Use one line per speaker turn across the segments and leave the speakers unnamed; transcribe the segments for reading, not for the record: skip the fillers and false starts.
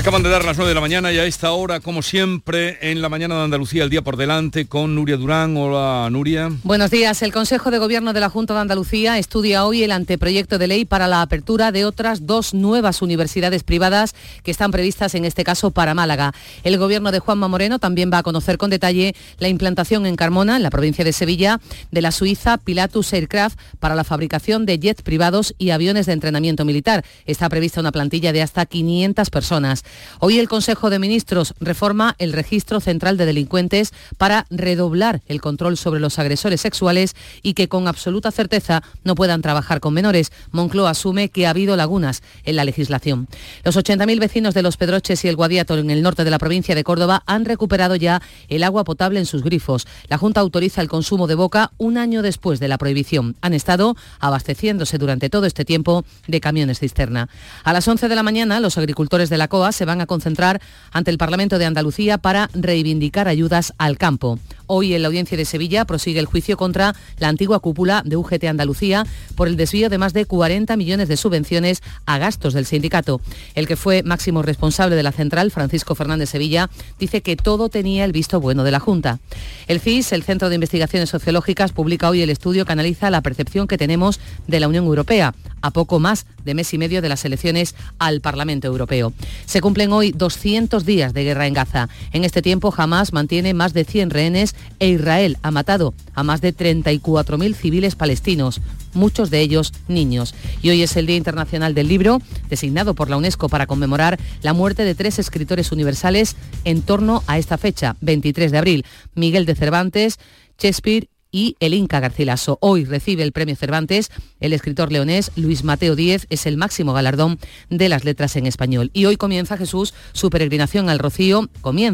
Acaban de dar las 9 de la mañana y a esta hora, como siempre, en la mañana de Andalucía, el día por delante, con Nuria Durán. Hola, Nuria.
Buenos días. El Consejo de Gobierno de la Junta de Andalucía estudia hoy el anteproyecto de ley para la apertura de otras 2 nuevas universidades privadas que están previstas, en este caso, para Málaga. El Gobierno de Juanma Moreno también va a conocer con detalle la implantación en Carmona, en la provincia de Sevilla, de la suiza Pilatus Aircraft para la fabricación de jets privados y aviones de entrenamiento militar. Está prevista una plantilla de hasta 500 personas. Hoy el Consejo de Ministros reforma el Registro Central de Delincuentes para redoblar el control sobre los agresores sexuales y que con absoluta certeza no puedan trabajar con menores. Moncloa asume que ha habido lagunas en la legislación. Los 80.000 vecinos de Los Pedroches y el Guadiato, en el norte de la provincia de Córdoba, han recuperado ya el agua potable en sus grifos. La Junta autoriza el consumo de boca un año después de la prohibición. Han estado abasteciéndose durante todo este tiempo de camiones cisterna. A las 11 de la mañana, los agricultores de la COA se van a concentrar ante el Parlamento de Andalucía para reivindicar ayudas al campo. Hoy en la audiencia de Sevilla prosigue el juicio contra la antigua cúpula de UGT Andalucía por el desvío de más de 40 millones de subvenciones a gastos del sindicato. El que fue máximo responsable de la central, Francisco Fernández Sevilla, dice que todo tenía el visto bueno de la Junta. El CIS, el Centro de Investigaciones Sociológicas, publica hoy el estudio que analiza la percepción que tenemos de la Unión Europea, a poco más de mes y medio de las elecciones al Parlamento Europeo. Se cumplen hoy 200 días de guerra en Gaza. En este tiempo, Hamás mantiene más de 100 rehenes e Israel ha matado a más de 34.000 civiles palestinos, muchos de ellos niños. Y hoy es el Día Internacional del Libro, designado por la UNESCO para conmemorar la muerte de 3 escritores universales en torno a esta fecha, 23 de abril, Miguel de Cervantes, Shakespeare y el Inca Garcilaso. Hoy recibe el premio Cervantes el escritor leonés Luis Mateo Díez, es el máximo galardón de las letras en español. Y hoy comienza, Jesús, su peregrinación al Rocío,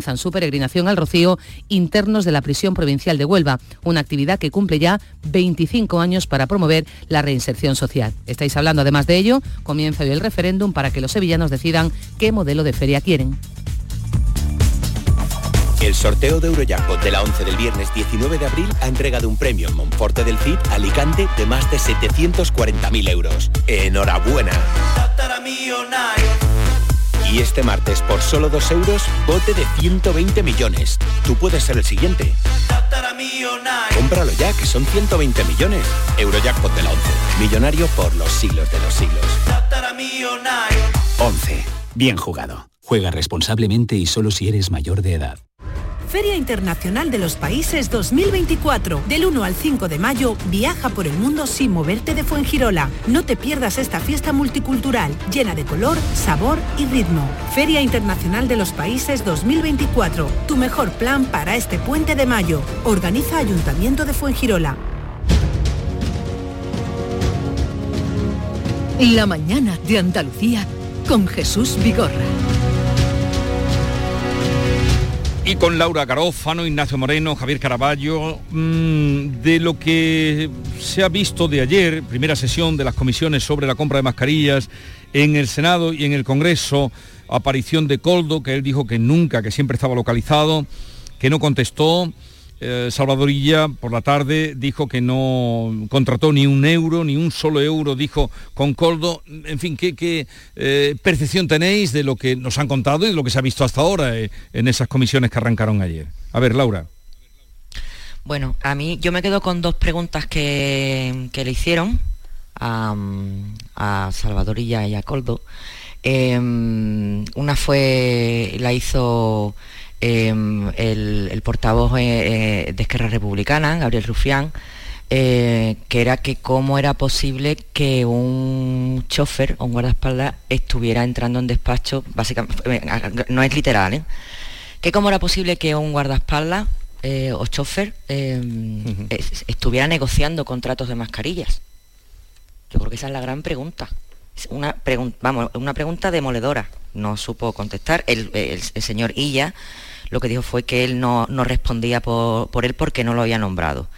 internos de la prisión provincial de Huelva, una actividad que cumple ya 25 años para promover la reinserción social. Estáis hablando además de ello, comienza hoy el referéndum para que los sevillanos decidan qué modelo de feria quieren.
El sorteo de Eurojackpot de la 11 del viernes 19 de abril ha entregado un premio en Monforte del Cid, Alicante, de más de 740.000 euros. ¡Enhorabuena! Y este martes, por solo 2 euros, bote de 120 millones. Tú puedes ser el siguiente. Cómpralo ya, que son 120 millones. Eurojackpot de la 11. Millonario por los siglos de los siglos.
11. Bien jugado. Juega responsablemente y solo si eres mayor de edad.
Feria Internacional de los Países 2024. Del 1 al 5 de mayo, viaja por el mundo sin moverte de Fuengirola. No te pierdas esta fiesta multicultural, llena de color, sabor y ritmo. Feria Internacional de los Países 2024. Tu mejor plan para este puente de mayo. Organiza Ayuntamiento de Fuengirola.
La mañana de Andalucía con Jesús Vigorra.
Y con Laura Garófano, Ignacio Moreno, Javier Caraballo, de lo que se ha visto de ayer, primera sesión de las comisiones sobre la compra de mascarillas en el Senado y en el Congreso, aparición de Koldo, que él dijo que nunca, que siempre estaba localizado, que no contestó. Salvador Illa por la tarde dijo que no contrató ni un solo euro, dijo, con Koldo. En fin, ¿qué percepción tenéis de lo que nos han contado y de lo que se ha visto hasta ahora en esas comisiones que arrancaron ayer? A ver, Laura.
Bueno, a mí yo me quedo con 2 preguntas que le hicieron a Salvador Illa y a Koldo. Una la hizo el portavoz de Esquerra Republicana, Gabriel Rufián, que era que cómo era posible que un chofer o un guardaespaldas estuviera entrando en despacho, básicamente, no es literal, que cómo era posible que un guardaespaldas o chofer estuviera negociando contratos de mascarillas. Yo creo que esa es la gran pregunta. Es una pregunta demoledora. No supo contestar. El señor Illa lo que dijo fue que él no respondía por él porque no lo había nombrado.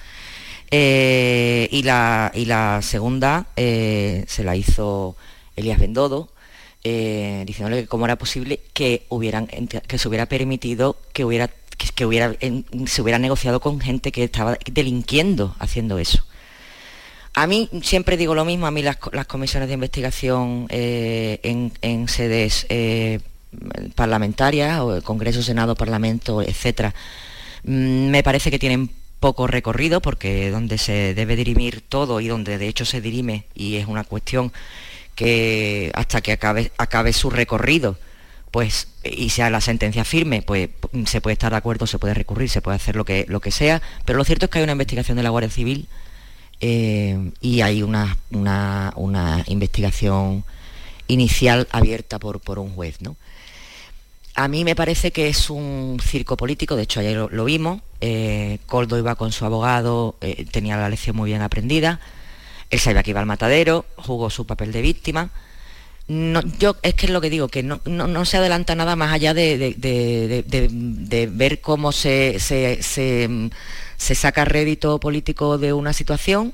Y la segunda se la hizo Elías Bendodo, diciéndole que cómo era posible que se hubiera permitido que se hubiera negociado con gente que estaba delinquiendo haciendo eso. A mí siempre digo lo mismo, a mí las comisiones de investigación en sedes parlamentarias, o el Congreso, Senado, Parlamento, etcétera, me parece que tienen poco recorrido, porque donde se debe dirimir todo y donde de hecho se dirime, y es una cuestión que hasta que acabe su recorrido, pues, y sea la sentencia firme, pues se puede estar de acuerdo, se puede recurrir, se puede hacer lo que sea, pero lo cierto es que hay una investigación de la Guardia Civil y hay una investigación inicial abierta por un juez, ¿no? A mí me parece que es un circo político, de hecho ayer lo vimos, Koldo iba con su abogado, tenía la lección muy bien aprendida, él sabía que iba al matadero, jugó su papel de víctima. No, yo es que es lo que digo, que no se adelanta nada más allá de ver cómo se saca rédito político de una situación,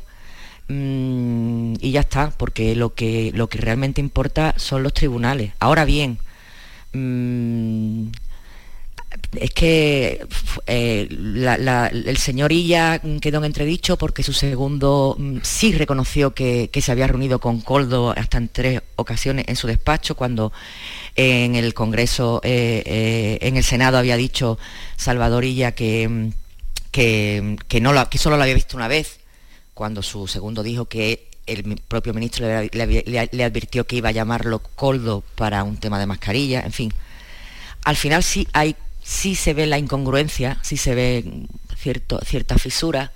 y ya está, porque lo que realmente importa son los tribunales. Ahora bien, es que el señor Illa quedó en entredicho porque su segundo sí reconoció que se había reunido con Koldo hasta en 3 ocasiones en su despacho, cuando en el Congreso, en el Senado había dicho Salvador Illa que solo lo había visto una vez, cuando su segundo dijo que el propio ministro le advirtió que iba a llamarlo Koldo para un tema de mascarilla. En fin, al final sí se ve la incongruencia, sí se ve cierta fisura,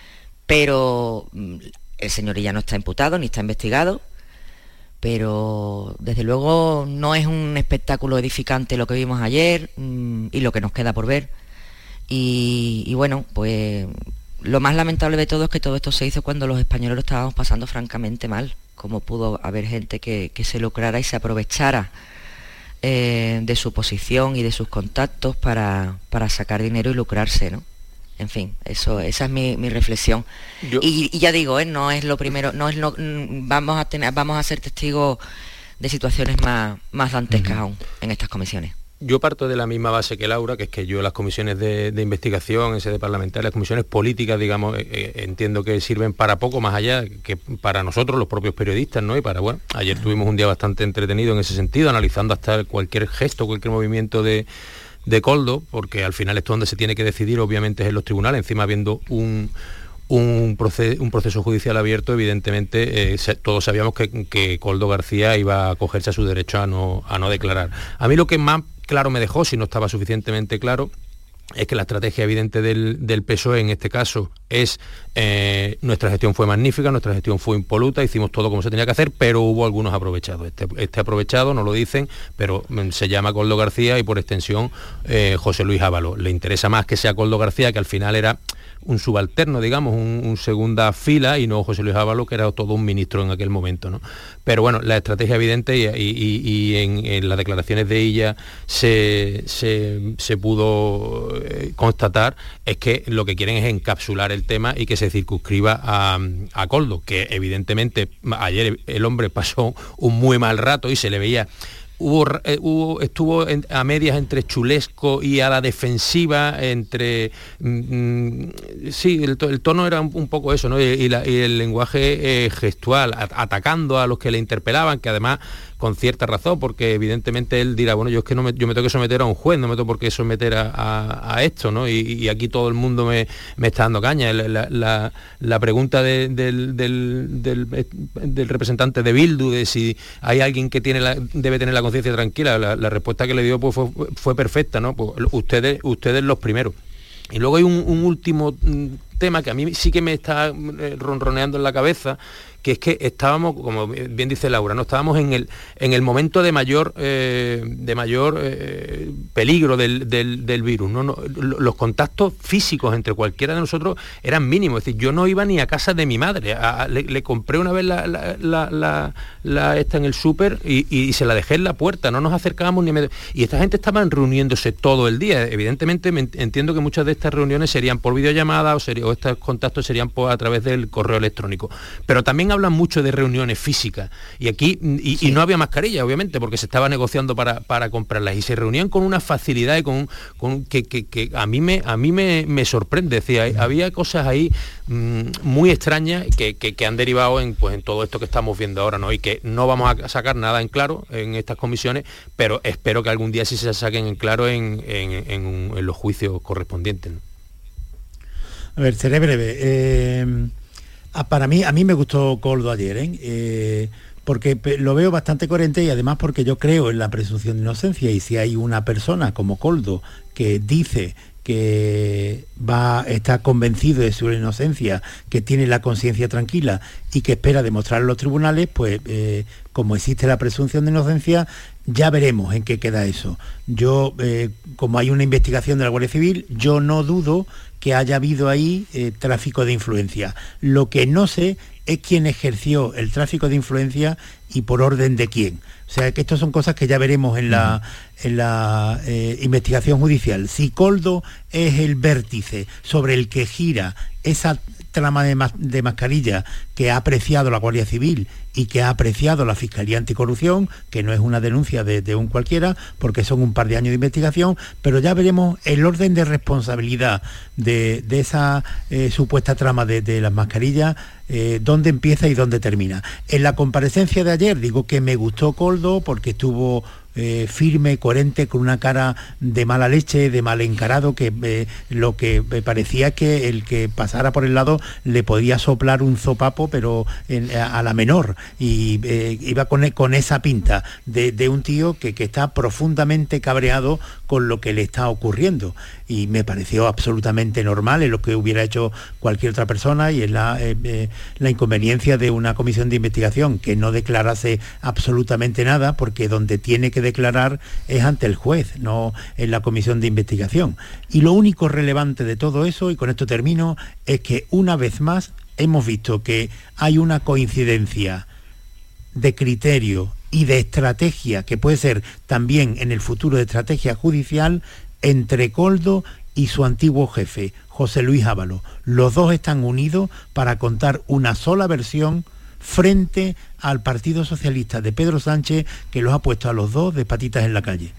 pero el señor Illa no está imputado ni está investigado, pero desde luego no es un espectáculo edificante lo que vimos ayer, y lo que nos queda por ver. Y bueno, pues lo más lamentable de todo es que todo esto se hizo cuando los españoles lo estábamos pasando francamente mal. Cómo pudo haber gente que se lucrara y se aprovechara de su posición y de sus contactos para sacar dinero y lucrarse, ¿no? En fin, esa es mi reflexión. Y ya digo, no es lo primero, vamos a ser testigos de situaciones más dantescas aún en estas comisiones.
Yo parto de la misma base que Laura, que es que yo las comisiones de investigación, en sede parlamentaria, las comisiones políticas, digamos, entiendo que sirven para poco más allá que para nosotros, los propios periodistas, ¿no? Y ayer tuvimos un día bastante entretenido en ese sentido, analizando hasta cualquier gesto, cualquier movimiento de Koldo, porque al final esto donde se tiene que decidir, obviamente, es en los tribunales, encima habiendo un proceso judicial abierto. Evidentemente todos sabíamos que Koldo García iba a acogerse a su derecho a no declarar. A mí lo que más claro me dejó, si no estaba suficientemente claro, es que la estrategia evidente del PSOE en este caso es nuestra gestión fue magnífica, nuestra gestión fue impoluta, hicimos todo como se tenía que hacer, pero hubo algunos aprovechados. Este aprovechado, no lo dicen, pero se llama Koldo García y por extensión José Luis Ábalos. Le interesa más que sea Koldo García, que al final era un subalterno, digamos, un segunda fila, y no José Luis Ábalos, que era todo un ministro en aquel momento, ¿no? Pero bueno, la estrategia evidente, y en las declaraciones de ella se pudo constatar, es que lo que quieren es encapsular el tema y que se circunscriba a Koldo, que evidentemente ayer el hombre pasó un muy mal rato y se le veía... Estuvo a medias entre chulesco y a la defensiva, entre... sí, el tono era un poco eso, ¿no? Y el lenguaje gestual, atacando a los que le interpelaban, que además con cierta razón, porque evidentemente él dirá, bueno, yo es que yo me tengo que someter a un juez, no me tengo por qué someter a esto, ¿no? Y aquí todo el mundo me está dando caña. La pregunta del representante de Bildu, de si hay alguien que debe tener la conciencia tranquila, la respuesta que le dio pues, fue perfecta, ¿no? Pues ustedes los primeros. Y luego hay un último tema que a mí sí que me está ronroneando en la cabeza, que es que estábamos, como bien dice Laura, ¿no? Estábamos en el momento de mayor peligro del virus, ¿no? Los contactos físicos entre cualquiera de nosotros eran mínimos. Es decir, yo no iba ni a casa de mi madre. Le compré una vez esta en el súper y se la dejé en la puerta. No nos acercábamos ni medio. Y esta gente estaban reuniéndose todo el día. Evidentemente entiendo que muchas de estas reuniones serían por videollamada o estos contactos serían a través del correo electrónico. Pero también también hablan mucho de reuniones físicas, y aquí y no había mascarilla, obviamente, porque se estaba negociando para comprarlas, y se reunían con una facilidad y con que a mí me sorprende. Es decir, había cosas ahí muy extrañas que han derivado en todo esto que estamos viendo ahora, ¿no? Y que no vamos a sacar nada en claro en estas comisiones, pero espero que algún día sí se saquen en claro en los juicios correspondientes, ¿no?
A ver, seré breve. A mí me gustó Koldo ayer, porque lo veo bastante coherente, y además porque yo creo en la presunción de inocencia, y si hay una persona como Koldo que dice que está convencido de su inocencia, que tiene la conciencia tranquila y que espera demostrar en los tribunales, pues como existe la presunción de inocencia, ya veremos en qué queda eso. Yo, como hay una investigación de la Guardia Civil, yo no dudo que haya habido ahí tráfico de influencia. Lo que no sé es quién ejerció el tráfico de influencia y por orden de quién. O sea, que estas son cosas que ya veremos en la investigación judicial. Si Koldo es el vértice sobre el que gira esa trama de mascarilla que ha apreciado la Guardia Civil y que ha apreciado la Fiscalía Anticorrupción, que no es una denuncia de un cualquiera, porque son un par de años de investigación, pero ya veremos el orden de responsabilidad de esa supuesta trama de las mascarillas, dónde empieza y dónde termina. En la comparecencia de ayer digo que me gustó Koldo porque estuvo firme, coherente, con una cara de mala leche, de mal encarado, que lo que me parecía que el que pasara por el lado le podía soplar un zopapo, pero a la menor, y iba con esa pinta de un tío que está profundamente cabreado con lo que le está ocurriendo, y me pareció absolutamente normal, en lo que hubiera hecho cualquier otra persona, y en la inconveniencia de una comisión de investigación que no declarase absolutamente nada, porque donde tiene que declarar es ante el juez, no en la comisión de investigación. Y lo único relevante de todo eso, y con esto termino, es que una vez más hemos visto que hay una coincidencia de criterio y de estrategia, que puede ser también en el futuro de estrategia judicial, entre Koldo y su antiguo jefe, José Luis Ábalos. Los dos están unidos para contar una sola versión frente al Partido Socialista de Pedro Sánchez, que los ha puesto a los dos de patitas en la calle.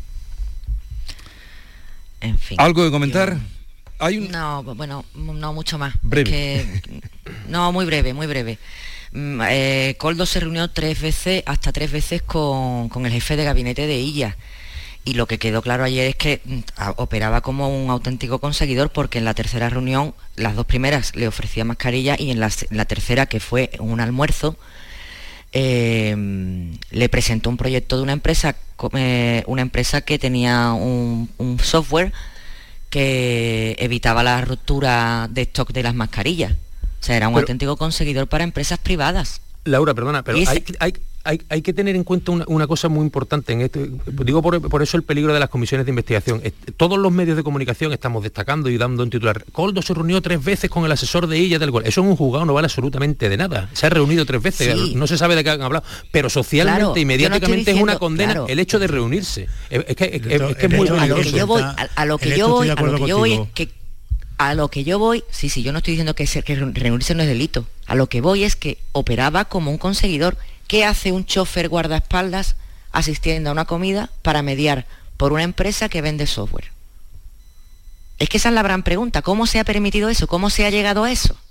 En fin.
¿Algo de comentar?
No, bueno, no mucho más.
Breve.
No, muy breve. Koldo se reunió hasta tres veces con el jefe de gabinete de Illa. Y lo que quedó claro ayer es que operaba como un auténtico conseguidor, porque en la tercera reunión, las dos primeras le ofrecía mascarilla, y en la tercera, que fue un almuerzo, le presentó un proyecto de una empresa que tenía un software que evitaba la ruptura de stock de las mascarillas. O sea, era un auténtico conseguidor para empresas privadas.
Laura, perdona, pero hay que tener en cuenta una cosa muy importante en esto. Digo por eso el peligro de las comisiones de investigación. Todos los medios de comunicación estamos destacando y dando un titular: Koldo se reunió 3 veces con el asesor de Illa del Gol. Eso en un juzgado no vale absolutamente de nada. Se ha reunido 3 veces, sí. No se sabe de qué han hablado, pero socialmente, claro, y mediáticamente es una condena, claro, el hecho de reunirse. Es que es muy peligroso.
A lo que yo voy, sí, yo no estoy diciendo que reunirse no es delito. A lo que voy es que operaba como un conseguidor. ¿Qué hace un chofer guardaespaldas asistiendo a una comida para mediar por una empresa que vende software? Es que esa es la gran pregunta. ¿Cómo se ha permitido eso? ¿Cómo se ha llegado a eso?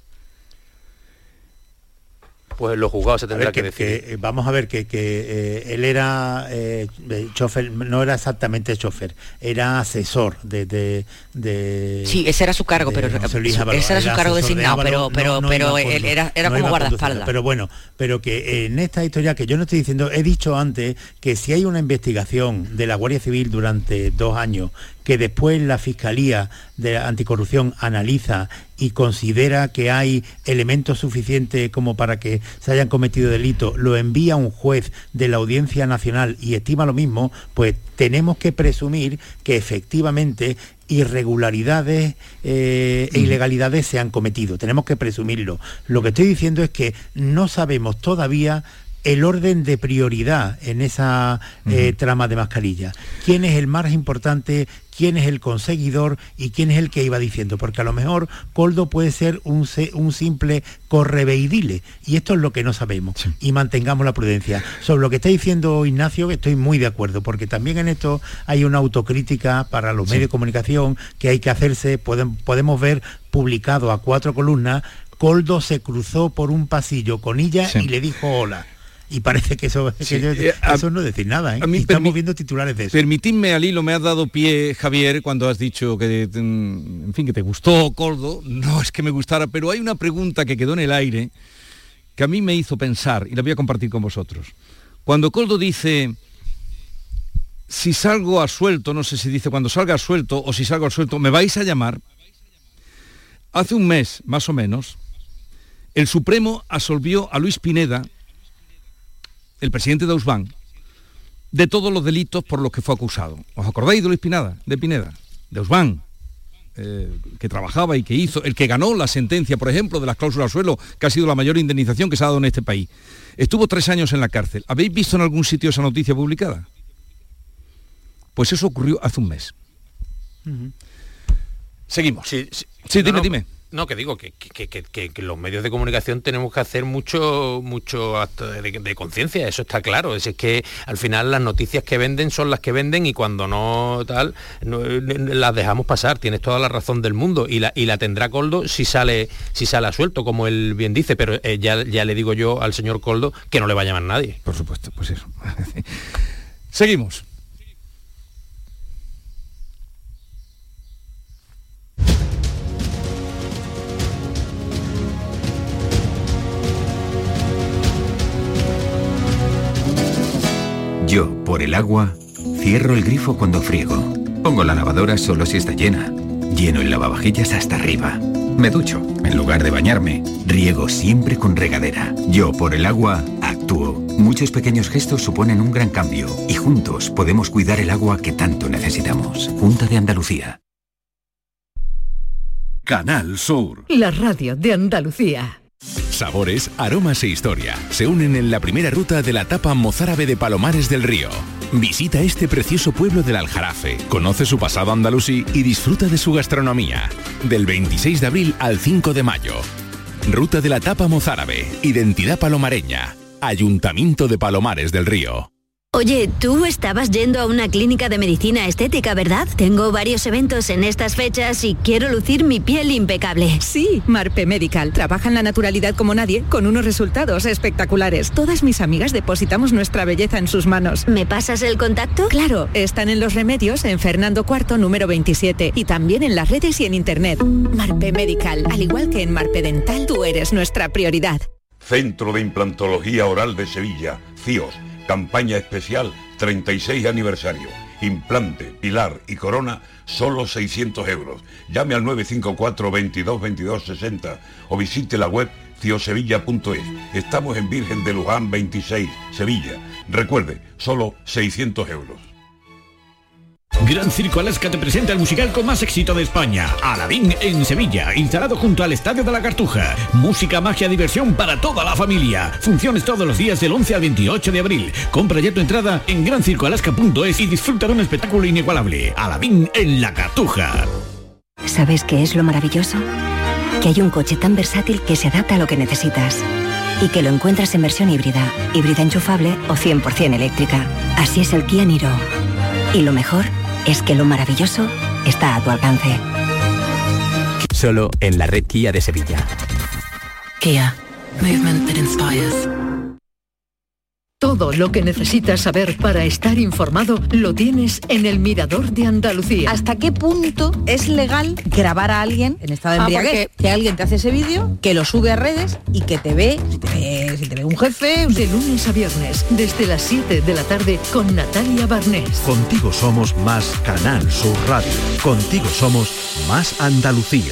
Pues en los juzgados se tendrá que decir.
Vamos a ver que él era chofer, no era exactamente chofer, era asesor de
sí, ese era su cargo, pero ese era su cargo designado, pero él era como guardaespaldas.
Pero bueno, pero que en esta historia, que yo no estoy diciendo, he dicho antes que si hay una investigación de la Guardia Civil durante 2 años, que después la Fiscalía de Anticorrupción analiza y considera que hay elementos suficientes como para que se hayan cometido delito, lo envía a un juez de la Audiencia Nacional y estima lo mismo, pues tenemos que presumir que efectivamente irregularidades e ilegalidades se han cometido. Tenemos que presumirlo. Lo que estoy diciendo es que no sabemos todavía el orden de prioridad en esa trama de mascarilla. ¿Quién es el más importante? ¿Quién es el conseguidor y quién es el que iba diciendo? Porque a lo mejor Koldo puede ser un simple correveidile, y esto es lo que no sabemos. Sí. Y mantengamos la prudencia. Sobre lo que está diciendo Ignacio, estoy muy de acuerdo, porque también en esto hay una autocrítica para los medios de comunicación que hay que hacerse. Podemos ver publicado a 4 columnas: Koldo se cruzó por un pasillo con ella y le dijo hola. Y parece que eso no es decir nada, ¿eh? Y estamos viendo titulares de eso.
Permitidme, al hilo, me has dado pie, Javier, cuando has dicho que, en fin, que te gustó Koldo. No es que me gustara, pero hay una pregunta que quedó en el aire que a mí me hizo pensar, y la voy a compartir con vosotros. Cuando Koldo dice, si salgo absuelto, no sé si dice cuando salga absuelto o si salgo absuelto, ¿me vais a llamar? Hace un mes, más o menos, el Supremo absolvió a Luis Pineda, el presidente de Ausban, de todos los delitos por los que fue acusado. ¿Os acordáis de Luis Pineda? De Ausban, que trabajaba y que hizo, el que ganó la sentencia, por ejemplo, de las cláusulas suelo, que ha sido la mayor indemnización que se ha dado en este país. Estuvo 3 años en la cárcel. ¿Habéis visto en algún sitio esa noticia publicada? Pues eso ocurrió hace un mes. Seguimos. Sí, dime.
No, que digo que los medios de comunicación tenemos que hacer mucho acto de conciencia, eso está claro. Es que al final las noticias que venden son las que venden, y cuando no tal, no, las dejamos pasar. Tienes toda la razón del mundo, y la tendrá Koldo si sale a suelto, como él bien dice, pero ya le digo yo al señor Koldo que no le va a llamar nadie.
Por supuesto, pues eso. Seguimos.
Yo, por el agua, cierro el grifo cuando friego. Pongo la lavadora solo si está llena. Lleno el lavavajillas hasta arriba. Me ducho. En lugar de bañarme, riego siempre con regadera. Yo, por el agua, actúo. Muchos pequeños gestos suponen un gran cambio, y juntos podemos cuidar el agua que tanto necesitamos. Junta de Andalucía.
Canal Sur.
La radio de Andalucía.
Sabores, aromas e historia se unen en la primera ruta de la etapa mozárabe de Palomares del Río. Visita este precioso pueblo del Aljarafe, conoce su pasado andalusí y disfruta de su gastronomía. Del 26 de abril al 5 de mayo. Ruta de la etapa mozárabe, identidad palomareña, Ayuntamiento de Palomares del Río.
Oye, tú estabas yendo a una clínica de medicina estética, ¿verdad? Tengo varios eventos en estas fechas y quiero lucir mi piel impecable.
Sí, Marpe Medical. Trabajan la naturalidad como nadie, con unos resultados espectaculares. Todas mis amigas depositamos nuestra belleza en sus manos.
¿Me pasas el contacto?
Claro, están en Los Remedios, en Fernando IV, número 27. Y también en las redes y en internet. Marpe Medical. Al igual que en Marpe Dental, tú eres nuestra prioridad.
Centro de Implantología Oral de Sevilla, CIOS. Campaña especial 36 aniversario. Implante, pilar y corona, solo 600 euros. Llame al 954 22 22 60 o visite la web ciosevilla.es. Estamos en Virgen de Luján 26, Sevilla. Recuerde, solo 600 euros.
Gran Circo Alaska te presenta el musical con más éxito de España, Aladín en Sevilla, instalado junto al Estadio de la Cartuja. Música, magia, diversión para toda la familia. Funciones todos los días del 11 al 28 de abril. Compra ya tu entrada en grancircoalaska.es y disfruta de un espectáculo inigualable. Aladín en la Cartuja.
¿Sabes qué es lo maravilloso? Que hay un coche tan versátil que se adapta a lo que necesitas. Y que lo encuentras en versión híbrida enchufable o 100% eléctrica. Así es el Kia Niro. Y lo mejor es que lo maravilloso está a tu alcance.
Solo en la red Kia de Sevilla.
Kia. Movement that inspires. Todo lo que necesitas saber para estar informado lo tienes en El Mirador de Andalucía.
¿Hasta qué punto es legal grabar a alguien en estado de embriaguez? Que alguien te hace ese vídeo, que lo sube a redes y que te ve, si te ve un jefe...
De lunes a viernes, desde las 7 de la tarde, con Natalia Barnés.
Contigo somos más Canal Sur Radio. Contigo somos más Andalucía.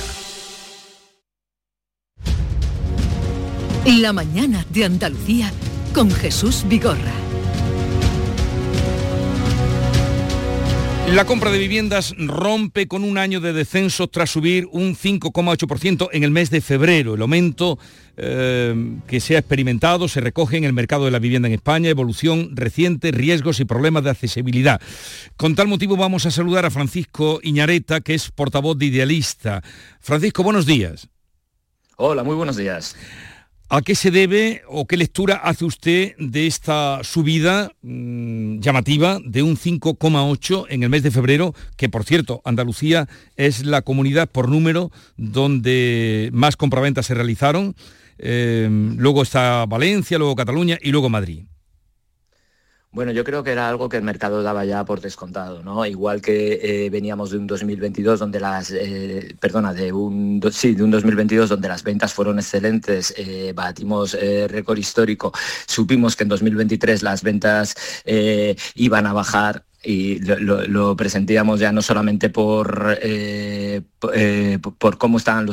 La mañana de Andalucía con Jesús Vigorra.
La compra de viviendas rompe con un año de descenso tras subir un 5,8% en el mes de febrero. El aumento que se ha experimentado se recoge en el mercado de la vivienda en España, evolución reciente, riesgos y problemas de accesibilidad. Con tal motivo vamos a saludar a Francisco Iñareta, que es portavoz de Idealista. Francisco, buenos días.
Hola, muy buenos días.
¿A qué se debe o qué lectura hace usted de esta subida llamativa de un 5,8 en el mes de febrero? Que, por cierto, Andalucía es la comunidad por número donde más compraventas se realizaron. Luego está Valencia, luego Cataluña y luego Madrid.
Bueno, yo creo que era algo que el mercado daba ya por descontado, ¿no? Igual que veníamos de un 2022 donde de un 2022 donde las ventas fueron excelentes, batimos récord histórico, supimos que en 2023 las ventas iban a bajar. Y lo presentíamos ya no solamente por cómo estaban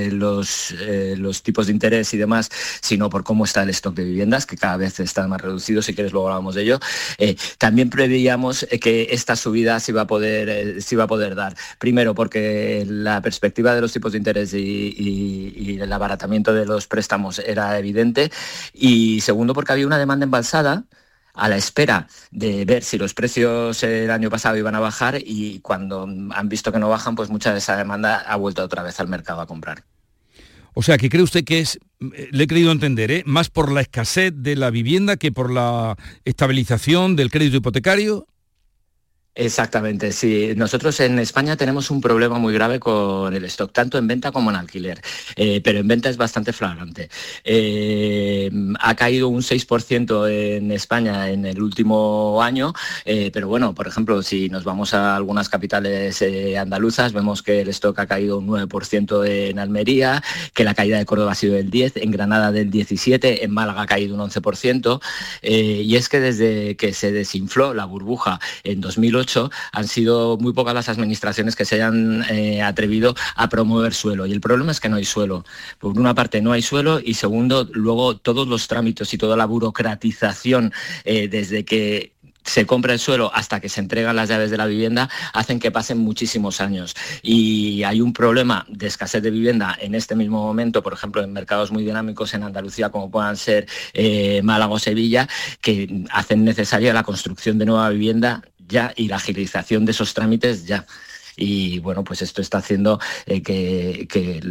los tipos de interés y demás, sino por cómo está el stock de viviendas, que cada vez está más reducido. Si quieres luego hablamos de ello. También preveíamos que esta subida se iba a poder dar. Primero porque la perspectiva de los tipos de interés y el abaratamiento de los préstamos era evidente. Y segundo porque había una demanda embalsada a la espera de ver si los precios el año pasado iban a bajar, y cuando han visto que no bajan, pues mucha de esa demanda ha vuelto otra vez al mercado a comprar.
O sea, que cree usted que es, le he creído entender, más por la escasez de la vivienda que por la estabilización del crédito hipotecario.
Exactamente, sí. Nosotros en España tenemos un problema muy grave con el stock, tanto en venta como en alquiler, pero en venta es bastante flagrante. Ha caído un 6% en España en el último año, pero bueno, por ejemplo, si nos vamos a algunas capitales andaluzas, vemos que el stock ha caído un 9% en Almería, que la caída de Córdoba ha sido del 10%, en Granada del 17%, en Málaga ha caído un 11%, y es que desde que se desinfló la burbuja en 2008, han sido muy pocas las administraciones que se hayan atrevido a promover suelo, y el problema es que no hay suelo. Por una parte no hay suelo, y segundo, luego todos los trámites y toda la burocratización desde que se compra el suelo hasta que se entregan las llaves de la vivienda hacen que pasen muchísimos años, y hay un problema de escasez de vivienda en este mismo momento, por ejemplo en mercados muy dinámicos en Andalucía como puedan ser Málaga o Sevilla, que hacen necesaria la construcción de nueva vivienda ya y la agilización de esos trámites ya. Y bueno, pues esto está haciendo que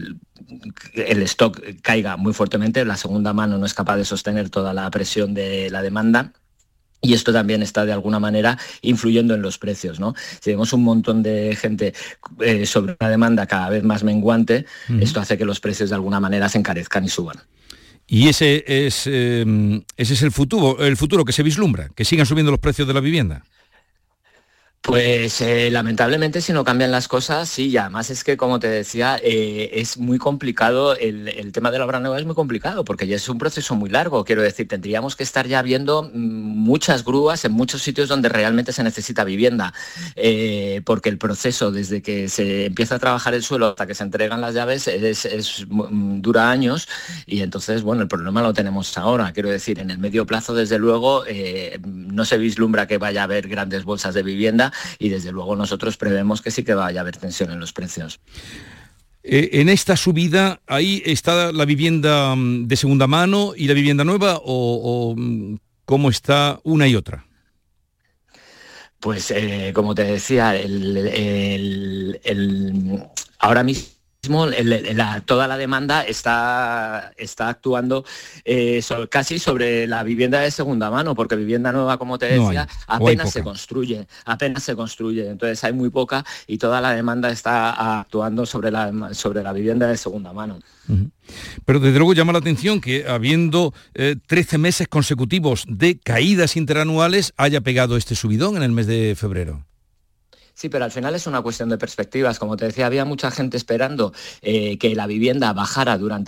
el stock caiga muy fuertemente, la segunda mano no es capaz de sostener toda la presión de la demanda. Y esto también está de alguna manera influyendo en los precios, ¿no? Si vemos un montón de gente sobre una demanda cada vez más menguante, esto hace que los precios de alguna manera se encarezcan y suban.
Y ese es el futuro que se vislumbra, que sigan subiendo los precios de la vivienda.
Pues lamentablemente si no cambian las cosas, sí, y además es que, como te decía, es muy complicado, el tema de la obra nueva es muy complicado, porque ya es un proceso muy largo, quiero decir, tendríamos que estar ya viendo muchas grúas en muchos sitios donde realmente se necesita vivienda, porque el proceso desde que se empieza a trabajar el suelo hasta que se entregan las llaves dura años, y entonces, bueno, el problema lo tenemos ahora, quiero decir, en el medio plazo, desde luego, no se vislumbra que vaya a haber grandes bolsas de vivienda, y desde luego nosotros prevemos que sí que vaya a haber tensión en los precios.
En esta subida, ¿ahí está la vivienda de segunda mano y la vivienda nueva, o cómo está una y otra?
Pues como te decía, ahora mismo toda la demanda está actuando casi sobre la vivienda de segunda mano, porque vivienda nueva, como te decía, apenas se construye. Entonces hay muy poca, y toda la demanda está actuando sobre la vivienda de segunda mano.
Pero desde luego llama la atención que, habiendo 13 meses consecutivos de caídas interanuales, haya pegado este subidón en el mes de febrero.
Sí, pero al final es una cuestión de perspectivas. Como te decía, había mucha gente esperando que la vivienda bajara durante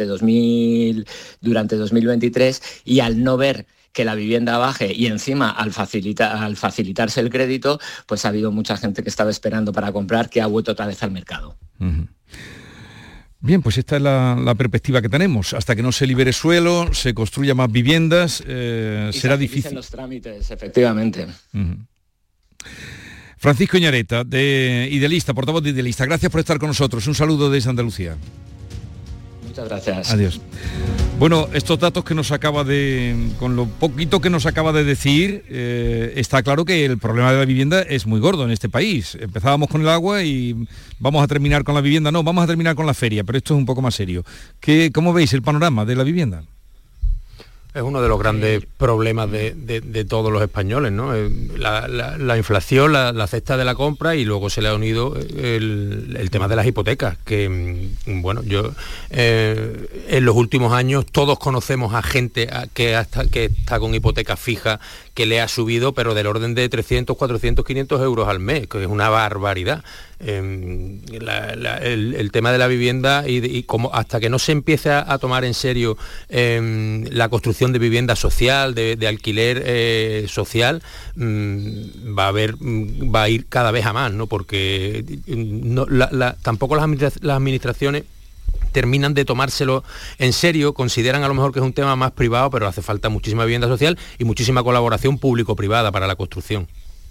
2023, y al no ver que la vivienda baje, y encima al facilitarse el crédito, pues ha habido mucha gente que estaba esperando para comprar, que ha vuelto otra vez al mercado.
Bien, pues esta es la perspectiva que tenemos. Hasta que no se libere suelo, se construya más viviendas, será difícil.
Los trámites, efectivamente.
Francisco Iñareta, de Idealista, portavoz de Idealista, gracias por estar con nosotros. Un saludo desde Andalucía.
Muchas gracias.
Adiós. Bueno, estos datos que nos acaba con lo poquito que nos acaba de decir, está claro que el problema de la vivienda es muy gordo en este país. Empezábamos con el agua y vamos a terminar con la vivienda. No, vamos a terminar con la feria, pero esto es un poco más serio. ¿Cómo veis el panorama de la vivienda?
Es uno de los grandes problemas de todos los españoles, ¿no? La inflación, la cesta de la compra, y luego se le ha unido el tema de las hipotecas, que, bueno, en los últimos años todos conocemos a gente que está con hipoteca fija, que le ha subido, pero del orden de 300, 400, 500 euros al mes, que es una barbaridad. El tema de la vivienda y como hasta que no se empiece a tomar en serio la construcción de vivienda social, de alquiler social, va a ir cada vez a más, ¿no? Porque tampoco las administraciones terminan de tomárselo en serio, consideran a lo mejor que es un tema más privado, pero hace falta muchísima vivienda social y muchísima colaboración público-privada para la construcción.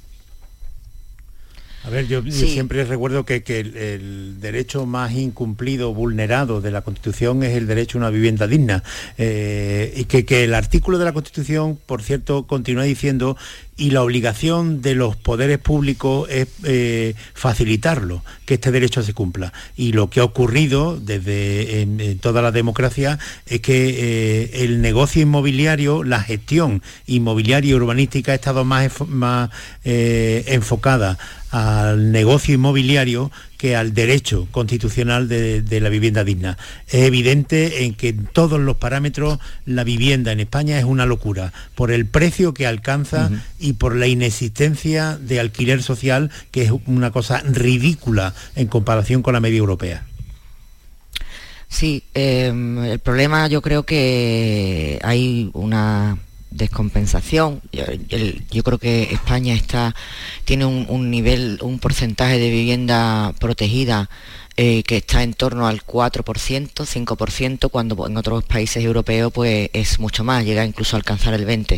A ver, yo siempre recuerdo que el derecho más incumplido, vulnerado de la Constitución es el derecho a una vivienda digna. Y que el artículo de la Constitución, por cierto, continúa diciendo, y la obligación de los poderes públicos es facilitarlo, que este derecho se cumpla. Y lo que ha ocurrido en toda la democracia es que el negocio inmobiliario, la gestión inmobiliaria y urbanística ha estado más enfocada al negocio inmobiliario que al derecho constitucional de la vivienda digna. Es evidente en que en todos los parámetros la vivienda en España es una locura, por el precio que alcanza y por la inexistencia de alquiler social, que es una cosa ridícula en comparación con la media europea.
Sí, el problema, yo creo que hay una descompensación. Yo creo que España tiene un porcentaje de vivienda protegida que está en torno al 4%, 5%, cuando en otros países europeos pues es mucho más, llega incluso a alcanzar el 20%.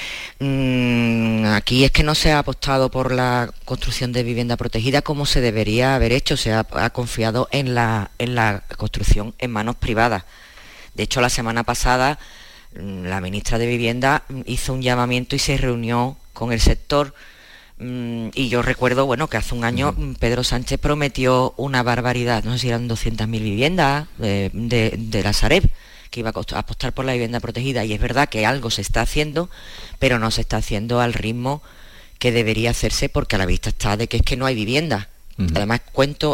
Aquí es que no se ha apostado por la construcción de vivienda protegida como se debería haber hecho. Se ha confiado en la construcción en manos privadas. De hecho, la semana pasada la ministra de Vivienda hizo un llamamiento y se reunió con el sector, y yo recuerdo, bueno, que hace un año Pedro Sánchez prometió una barbaridad, no sé si eran 200.000 viviendas de la Sareb, que iba a apostar por la vivienda protegida, y es verdad que algo se está haciendo, pero no se está haciendo al ritmo que debería hacerse, porque a la vista está de que es que no hay vivienda. Además, cuento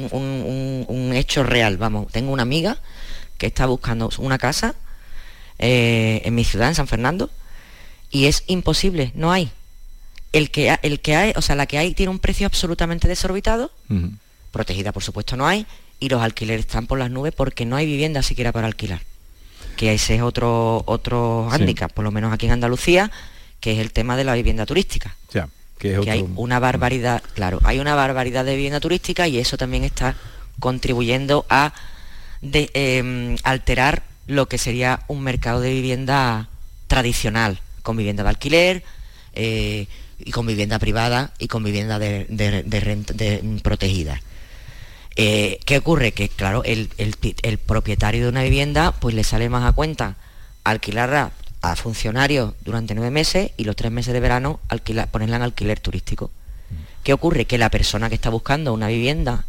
un hecho real. Vamos, tengo una amiga que está buscando una casa en mi ciudad, en San Fernando, y es imposible, no hay. La que hay tiene un precio absolutamente desorbitado, protegida por supuesto no hay, y los alquileres están por las nubes porque no hay vivienda siquiera para alquilar, que ese es otro hándicap, por lo menos aquí en Andalucía, que es el tema de la vivienda turística. Que hay una barbaridad, claro, hay una barbaridad de vivienda turística, y eso también está contribuyendo a alterar lo que sería un mercado de vivienda tradicional, con vivienda de alquiler, y con vivienda privada y con vivienda de renta protegida. ¿Qué ocurre? Que claro, el propietario de una vivienda pues le sale más a cuenta alquilarla a funcionarios durante 9 meses y los 3 meses de verano ponerla en alquiler turístico. ¿Qué ocurre? Que la persona que está buscando una vivienda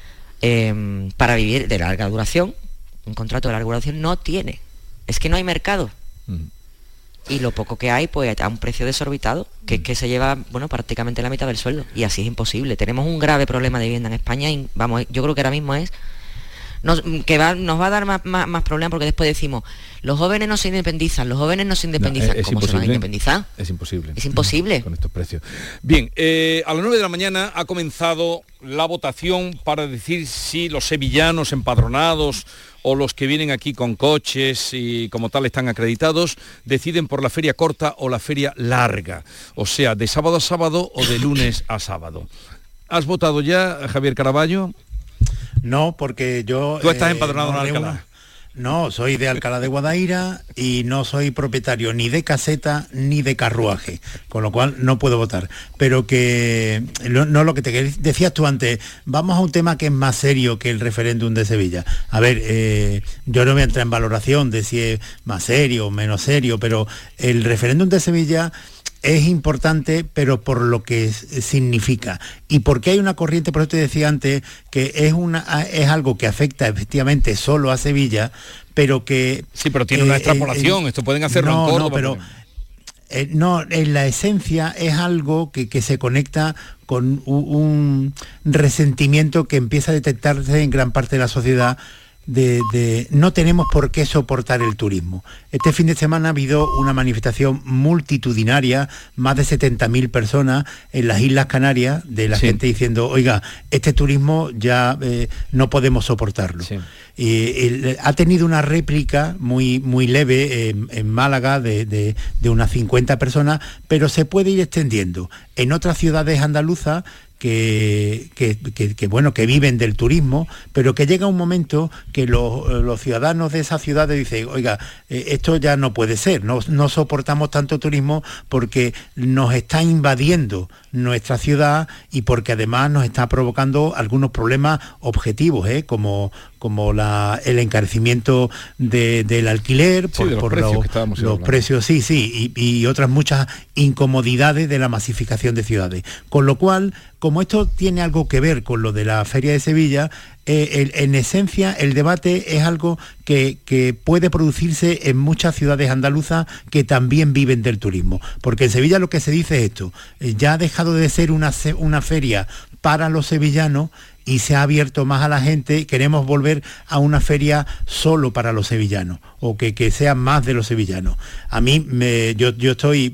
para vivir de larga duración, un contrato de larga duración, no tiene. Es que no hay mercado. Y lo poco que hay, pues a un precio desorbitado, que es que se lleva, bueno, prácticamente la mitad del sueldo. Y así es imposible. Tenemos un grave problema de vivienda en España y vamos, yo creo que ahora mismo nos va a dar más problemas, porque después decimos, los jóvenes no se independizan. ¿Cómo se van a independizar?
Es imposible.
Es imposible.
Con estos precios. Bien, a las 9 de la mañana ha comenzado la votación para decir si los sevillanos empadronados o los que vienen aquí con coches y como tal están acreditados, deciden por la feria corta o la feria larga, o sea, de sábado a sábado o de lunes a sábado. ¿Has votado ya, Javier Caraballo?
No, porque yo...
¿Tú estás empadronado en Alcalá?
No, soy de Alcalá de Guadaira y no soy propietario ni de caseta ni de carruaje, con lo cual no puedo votar. Pero que, no lo que te decías tú antes, vamos a un tema que es más serio que el referéndum de Sevilla. A ver, yo no voy a entrar en valoración de si es más serio o menos serio, pero el referéndum de Sevilla es importante, pero por lo que significa. Y porque hay una corriente, por eso te decía antes, que es algo que afecta efectivamente solo a Sevilla, pero que...
Sí, pero tiene una extrapolación, esto pueden hacerlo en Córdoba.
No, pero... no, en la esencia es algo que se conecta con un resentimiento que empieza a detectarse en gran parte de la sociedad. No tenemos por qué soportar el turismo. Este fin de semana ha habido una manifestación multitudinaria, más de 70.000 personas en las Islas Canarias, de la gente diciendo, oiga, este turismo ya no podemos soportarlo. Sí. Ha tenido una réplica muy, muy leve en Málaga de unas 50 personas, pero se puede ir extendiendo. En otras ciudades andaluzas que viven del turismo, pero que llega un momento que los ciudadanos de esas ciudades dicen, oiga, esto ya no puede ser, no soportamos tanto turismo porque nos está invadiendo nuestra ciudad y porque además nos está provocando algunos problemas objetivos, como el encarecimiento del alquiler, por los precios, y otras muchas incomodidades de la masificación de ciudades. Con lo cual, como esto tiene algo que ver con lo de la Feria de Sevilla, en esencia el debate es algo que puede producirse en muchas ciudades andaluzas que también viven del turismo. Porque en Sevilla lo que se dice es esto, ya ha dejado de ser una feria para los sevillanos y se ha abierto más a la gente, queremos volver a una feria solo para los sevillanos, o que sea más de los sevillanos. A mí, yo estoy...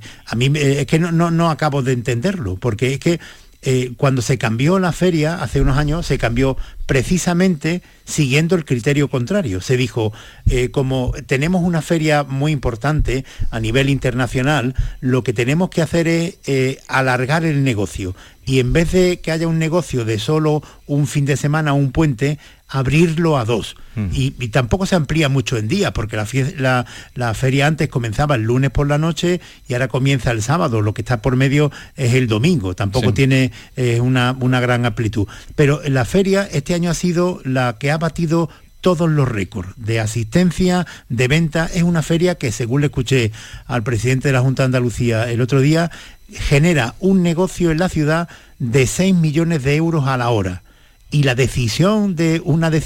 es que no acabo de entenderlo, porque es que cuando se cambió la feria, hace unos años, se cambió precisamente siguiendo el criterio contrario. Se dijo, como tenemos una feria muy importante a nivel internacional, lo que tenemos que hacer es alargar el negocio. Y en vez de que haya un negocio de solo un fin de semana o un puente, abrirlo a 2. Y tampoco se amplía mucho en día, porque la feria antes comenzaba el lunes por la noche y ahora comienza el sábado. Lo que está por medio es el domingo. Tampoco tiene una gran amplitud. Pero la feria este año ha sido la que ha batido todos los récords de asistencia, de venta. Es una feria que, según le escuché al presidente de la Junta de Andalucía el otro día, genera un negocio en la ciudad de 6 millones de euros a la hora. Y la decisión de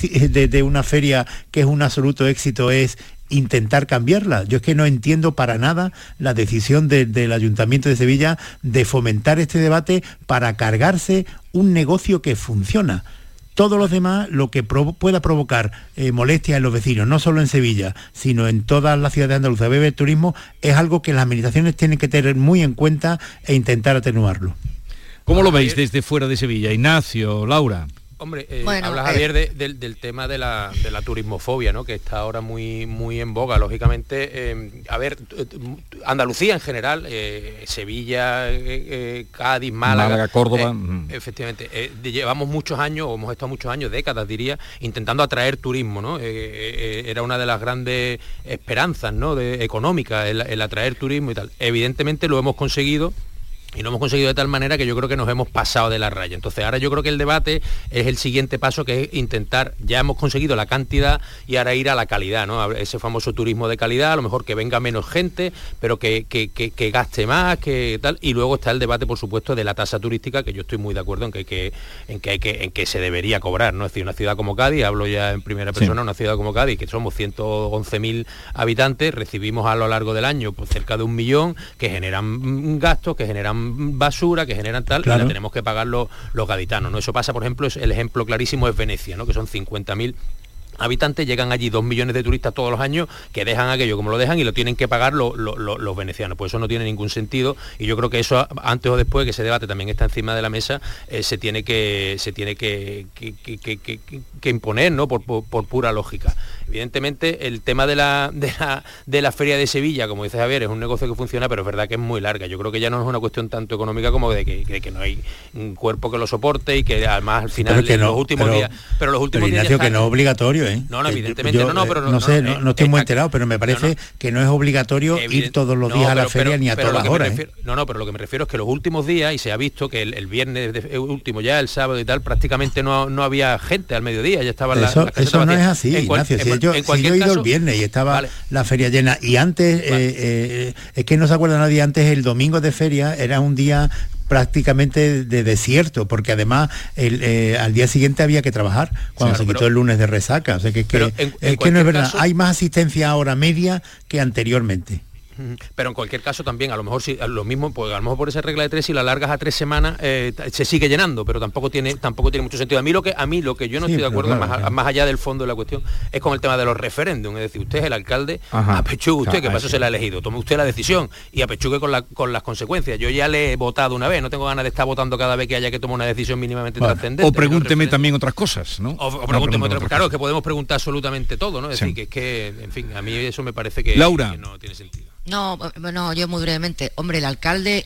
una feria que es un absoluto éxito es intentar cambiarla. Yo es que no entiendo para nada la decisión del Ayuntamiento de Sevilla de fomentar este debate para cargarse un negocio que funciona. Todos los demás, lo que pueda provocar molestias en los vecinos, no solo en Sevilla, sino en todas las ciudades andaluzas, el turismo, es algo que las administraciones tienen que tener muy en cuenta e intentar atenuarlo.
¿Cómo lo veis desde fuera de Sevilla? Ignacio, Laura.
Hombre, habla Javier del tema de la turismofobia, ¿no? Que está ahora muy en boga, lógicamente. Andalucía en general, Sevilla, Cádiz, Málaga,
Córdoba.
Efectivamente, llevamos muchos años, o hemos estado muchos años, décadas diría, intentando atraer turismo, ¿no? Era una de las grandes esperanzas, ¿no? Económicas, el atraer turismo y tal. Evidentemente lo hemos conseguido. Y lo hemos conseguido de tal manera que yo creo que nos hemos pasado de la raya. Entonces ahora yo creo que el debate es el siguiente paso, que es intentar, ya hemos conseguido la cantidad y ahora ir a la calidad, ¿no? Ese famoso turismo de calidad, a lo mejor que venga menos gente, pero que gaste más, que tal. Y luego está el debate, por supuesto, de la tasa turística, que yo estoy muy de acuerdo en que se debería cobrar, ¿no? Es decir, una ciudad como Cádiz, hablo ya en primera persona, una ciudad como Cádiz, que somos 111.000 habitantes, recibimos a lo largo del año pues cerca de 1 millón, que generan gastos, que generan basura, que generan tal, claro. Y la tenemos que pagar los gaditanos, ¿no? Eso pasa, por ejemplo, el ejemplo clarísimo es Venecia, ¿no? Que son 50.000 habitantes, llegan allí 2 millones de turistas todos los años que dejan aquello como lo dejan y lo tienen que pagar los venecianos. Pues eso no tiene ningún sentido y yo creo que eso, antes o después, que ese debate también está encima de la mesa, se tiene que imponer, ¿no? Por pura lógica. Evidentemente el tema de la Feria de Sevilla, como dice Javier, es un negocio que funciona, pero es verdad que es muy larga. Yo creo que ya no es una cuestión tanto económica como de que no hay un cuerpo que lo soporte y que además al final los últimos días
Ignacio, que no es obligatorio. ¿eh?
No, evidentemente,
no estoy muy enterado, pero me parece que no es obligatorio ir todos los días a la feria ni a todas las horas.
Pero lo que me refiero es que los últimos días, y se ha visto que el viernes último, ya el sábado y tal, prácticamente no había gente al mediodía, ya estaban
las eso no es así, Ignacio. Si yo he ido el viernes y estaba la feria llena, y antes, es que no se acuerda nadie, antes el domingo de feria era un día prácticamente de desierto, porque además al día siguiente había que trabajar cuando se quitó el lunes de resaca. O sea que no es verdad, caso, hay más asistencia ahora media que anteriormente.
Pero en cualquier caso también, a lo mejor lo mismo, pues a lo mejor por esa regla de 3, si la largas a 3 semanas, se sigue llenando, pero tampoco tiene mucho sentido. A mí lo que yo no estoy de acuerdo, más allá del fondo de la cuestión, es con el tema de los referéndums. Es decir, usted es el alcalde, apechugue usted, que paso se le ha elegido, tome usted la decisión y apechugue con las consecuencias. Yo ya le he votado una vez, no tengo ganas de estar votando cada vez que haya que tomar una decisión mínimamente trascendente.
O pregúnteme también otras cosas, ¿no?
O pregúnteme otras cosas. Claro, es que podemos preguntar absolutamente todo, ¿no? Es decir, que es que, en fin, a mí eso me parece que no tiene sentido.
No, yo muy brevemente. Hombre, el alcalde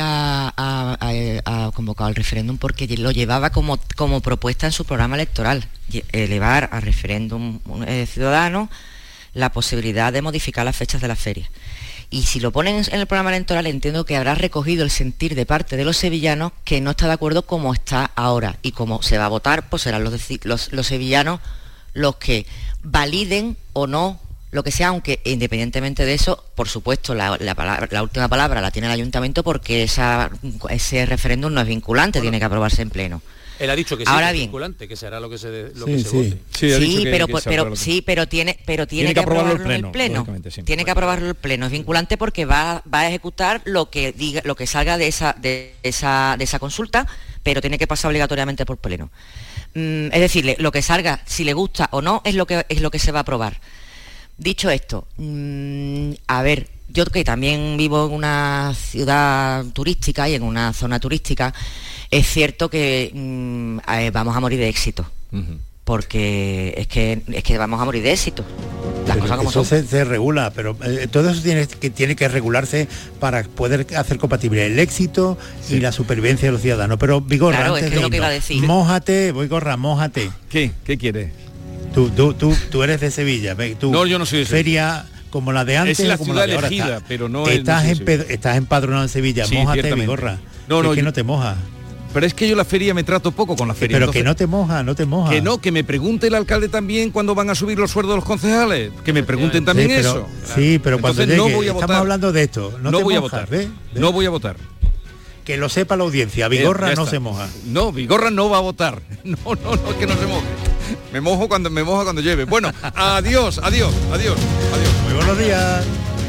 ha convocado al referéndum porque lo llevaba como propuesta en su programa electoral, elevar a referéndum ciudadano la posibilidad de modificar las fechas de la feria. Y si lo ponen en el programa electoral, entiendo que habrá recogido el sentir de parte de los sevillanos que no está de acuerdo como está ahora. Y como se va a votar, pues serán los sevillanos los que validen o no lo que sea, aunque independientemente de eso, por supuesto, la última palabra la tiene el ayuntamiento, porque ese referéndum no es vinculante, tiene que aprobarse en pleno.
Él ha dicho que sí,
ahora
es
bien,
vinculante, que será lo que se vote.
Pero tiene que aprobarlo el pleno. Tiene que aprobarlo el pleno. Es vinculante porque va a ejecutar lo que salga de esa consulta, pero tiene que pasar obligatoriamente por pleno. Es decir, lo que salga, si le gusta o no, es lo que se va a aprobar. Dicho esto, a ver, yo que también vivo en una ciudad turística y en una zona turística, es cierto que vamos a morir de éxito, porque es que vamos a morir de éxito. Las cosas como
eso
son.
Se regula, pero todo eso tiene que regularse para poder hacer compatible el éxito y la supervivencia de los ciudadanos. Pero Vigorra,
claro,
antes
es que es lo que iba a decir.
Mójate, Vigorra, mójate.
¿Qué quieres?
Tú eres de Sevilla,
no, yo no soy de
Sevilla. Feria como la de antes,
es la
como
ciudad
la de ahora.
Elegida, pero no
estás empadronado en Sevilla, sí, mójate, Vigorra. No te mojas.
Pero es que yo la feria me trato poco con la feria.
Pero entonces, que no te moja.
Que me pregunte el alcalde también cuando van a subir los sueldos de los concejales. Que me pregunten también eso.
Sí, pero
entonces,
cuando llegue,
no voy a votar.
Estamos hablando de esto.
No voy a votar. No voy a votar.
Que lo sepa la audiencia, Vigorra no se moja.
No, Vigorra no va a votar. No, que no se moje. Me mojo cuando llueve. Bueno, adiós.
Muy buenos días.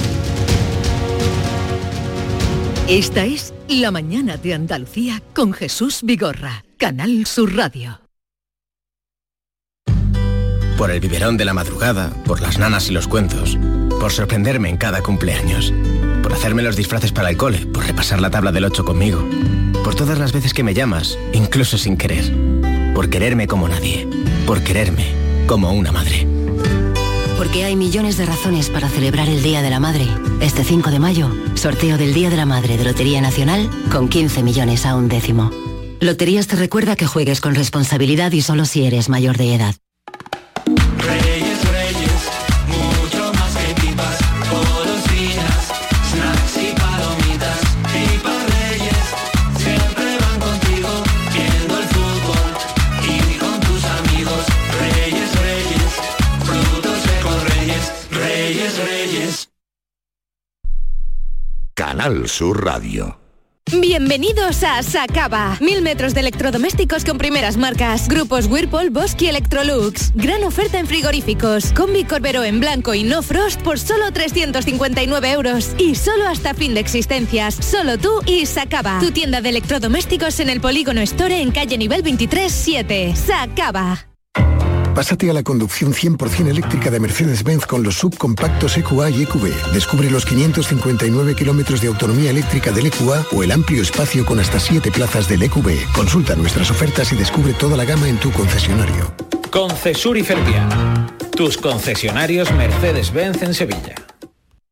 Esta es La Mañana de Andalucía con Jesús Vigorra, Canal Sur Radio.
Por el biberón de la madrugada, por las nanas y los cuentos, por sorprenderme en cada cumpleaños, por hacerme los disfraces para el cole, por repasar la tabla del 8 conmigo, por todas las veces que me llamas, incluso sin querer, por quererme como nadie, por quererme como una madre.
Porque hay millones de razones para celebrar el Día de la Madre. Este 5 de mayo, sorteo del Día de la Madre de Lotería Nacional con 15 millones a un décimo. Loterías te recuerda que juegues con responsabilidad y solo si eres mayor de edad.
Mucho más que pipas, todos los días, snacks y palomitas, pipas Reyes, siempre van contigo, viendo el fútbol y con tus amigos. Reyes, frutos secos Reyes.
Canal Sur Radio.
Bienvenidos a Sacaba. 1000 metros de electrodomésticos con primeras marcas. Grupos Whirlpool, Bosch y Electrolux. Gran oferta en frigoríficos. Combi Corbero en blanco y no frost por solo 359 euros. Y solo hasta fin de existencias. Solo tú y Sacaba. Tu tienda de electrodomésticos en el Polígono Store en calle nivel 23-7. Sacaba.
Pásate a la conducción 100% eléctrica de Mercedes-Benz con los subcompactos EQA y EQB. Descubre los 559 kilómetros de autonomía eléctrica del EQA o el amplio espacio con hasta 7 plazas del EQB. Consulta nuestras ofertas y descubre toda la gama en tu concesionario.
Concesur y Fertiana, tus concesionarios Mercedes-Benz en Sevilla.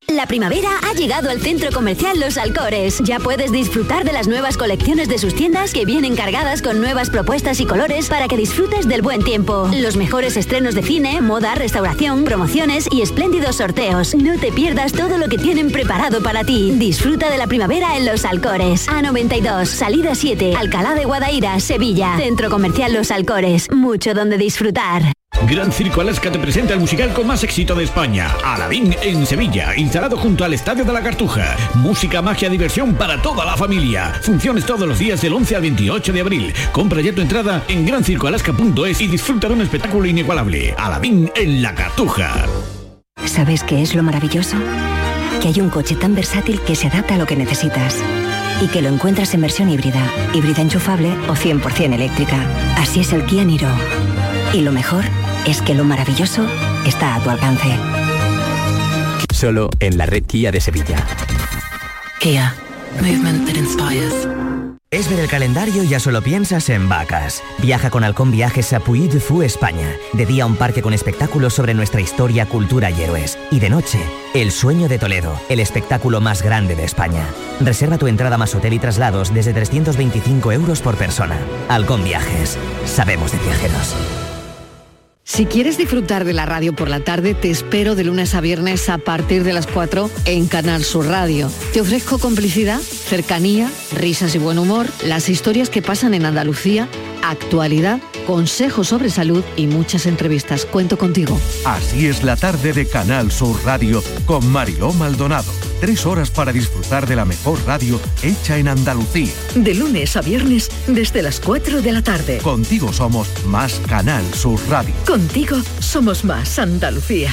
La primavera ha llegado al Centro Comercial Los Alcores. Ya puedes disfrutar de las nuevas colecciones de sus tiendas que vienen cargadas con nuevas propuestas y colores para que disfrutes del buen tiempo. Los mejores estrenos de cine, moda, restauración, promociones y espléndidos sorteos. No te pierdas todo lo que tienen preparado para ti. Disfruta de la primavera en Los Alcores. A92, salida 7, Alcalá de Guadaira, Sevilla. Centro Comercial Los Alcores. Mucho donde disfrutar.
Gran Circo Alaska te presenta el musical con más éxito de España, Aladín en Sevilla, instalado junto al Estadio de la Cartuja. Música, magia, diversión para toda la familia. Funciones todos los días del 11 al 28 de abril. Compra ya tu entrada en grancircoalaska.es y disfruta de un espectáculo inigualable. Aladín en la Cartuja.
¿Sabes qué es lo maravilloso? Que hay un coche tan versátil que se adapta a lo que necesitas. Y que lo encuentras en versión híbrida enchufable o 100% eléctrica. Así es el Kia Niro. Y lo mejor es que lo maravilloso está a tu alcance.
Solo en la red Kia de Sevilla.
Kia. Movement that inspires.
Es ver el calendario y ya solo piensas en vacas. Viaja con Halcón Viajes a Puy de Fou, España. De día un parque con espectáculos sobre nuestra historia, cultura y héroes. Y de noche, El Sueño de Toledo, el espectáculo más grande de España. Reserva tu entrada más hotel y traslados desde 325 euros por persona. Halcón Viajes. Sabemos de viajeros.
Si quieres disfrutar de la radio por la tarde, te espero de lunes a viernes a partir de las 4 en Canal Sur Radio. Te ofrezco complicidad, cercanía, risas y buen humor, las historias que pasan en Andalucía, actualidad, consejos sobre salud y muchas entrevistas. Cuento contigo.
Así es la tarde de Canal Sur Radio con Mariló Maldonado. 3 horas para disfrutar de la mejor radio hecha en Andalucía.
De lunes a viernes desde las 4 de la tarde.
Contigo somos más Canal Sur Radio.
Contigo somos más Andalucía.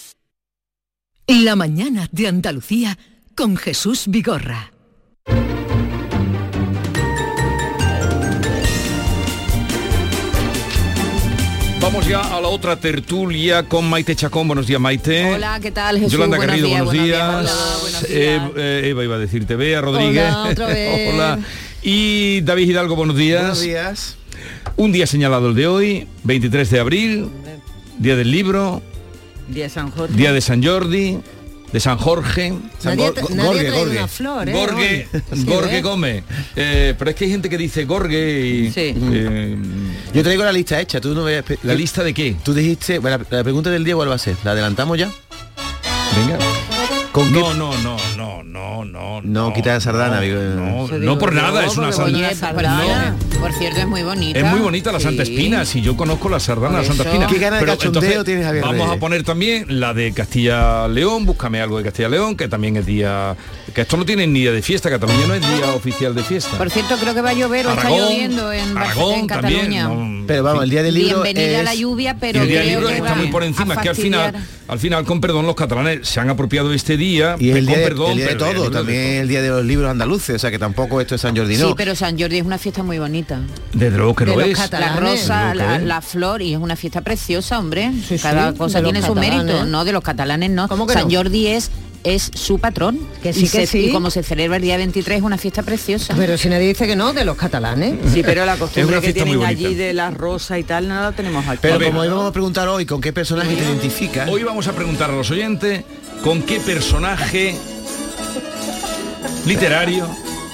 La mañana de Andalucía con Jesús Vigorra.
Vamos ya a la otra tertulia con Maite Chacón. Buenos días, Maite.
Hola, ¿qué tal, Jesús?
Yolanda Garrido, buenos días.
Hola, buenos días.
Eva iba a decirte, Bea Rodríguez.
Hola, otra vez.
Hola. Y David Hidalgo, buenos días.
Buenos días.
Un día señalado el de hoy, 23 de abril, Día del Libro,
Día de San Jorge.
Día de San Jordi, de San Jorge.
Nadie trae una flor,
Gorge come. Pero es que hay gente que dice Gorge y...
Sí. Yo traigo la lista hecha, tú no ves...
¿La lista de qué?
Tú dijiste... Bueno, la pregunta del día, ¿cuál va a ser? ¿La adelantamos ya?
Venga.
No, quita la sardana.
No por nada, es una sardana.
Por cierto, es muy bonita.
Es muy bonita la Santa Espina, si yo conozco la sardana de Santa Espina.
¿Qué gana de cachondeo tienes, Javier
Vamos
Reyes?
a poner también la de Castilla-León, búscame algo de Castilla-León, que también es día... Que esto no tiene ni día de fiesta, Cataluña no es día oficial de fiesta.
Por cierto, creo que va a llover o está lloviendo en
Aragón,
Cataluña.
También,
pero vamos, el día del libro
bienvenida a la lluvia, pero
el día del
creo
libro
que
está muy por encima, es que al final, con perdón, los catalanes se han apropiado este día,
y el día,
perdón,
el día de todo, también el día de los libros andaluces, o sea que tampoco esto es San Jordi, ¿no?
Sí, pero San Jordi es una fiesta muy bonita.
Desde luego que lo es.
La rosa, la flor, y es una fiesta preciosa, hombre. Cada cosa tiene su mérito, no de los catalanes, no. San Jordi es su patrón,
que sí,
y como se celebra el día 23 es una fiesta preciosa.
Pero si nadie dice que no, de los catalanes.
Sí, pero la costumbre que tienen
allí de la rosa y tal, no la tenemos aquí.
Pero como íbamos a preguntar hoy con qué personaje te identificas.
Hoy vamos a preguntar a los oyentes con qué personaje literario.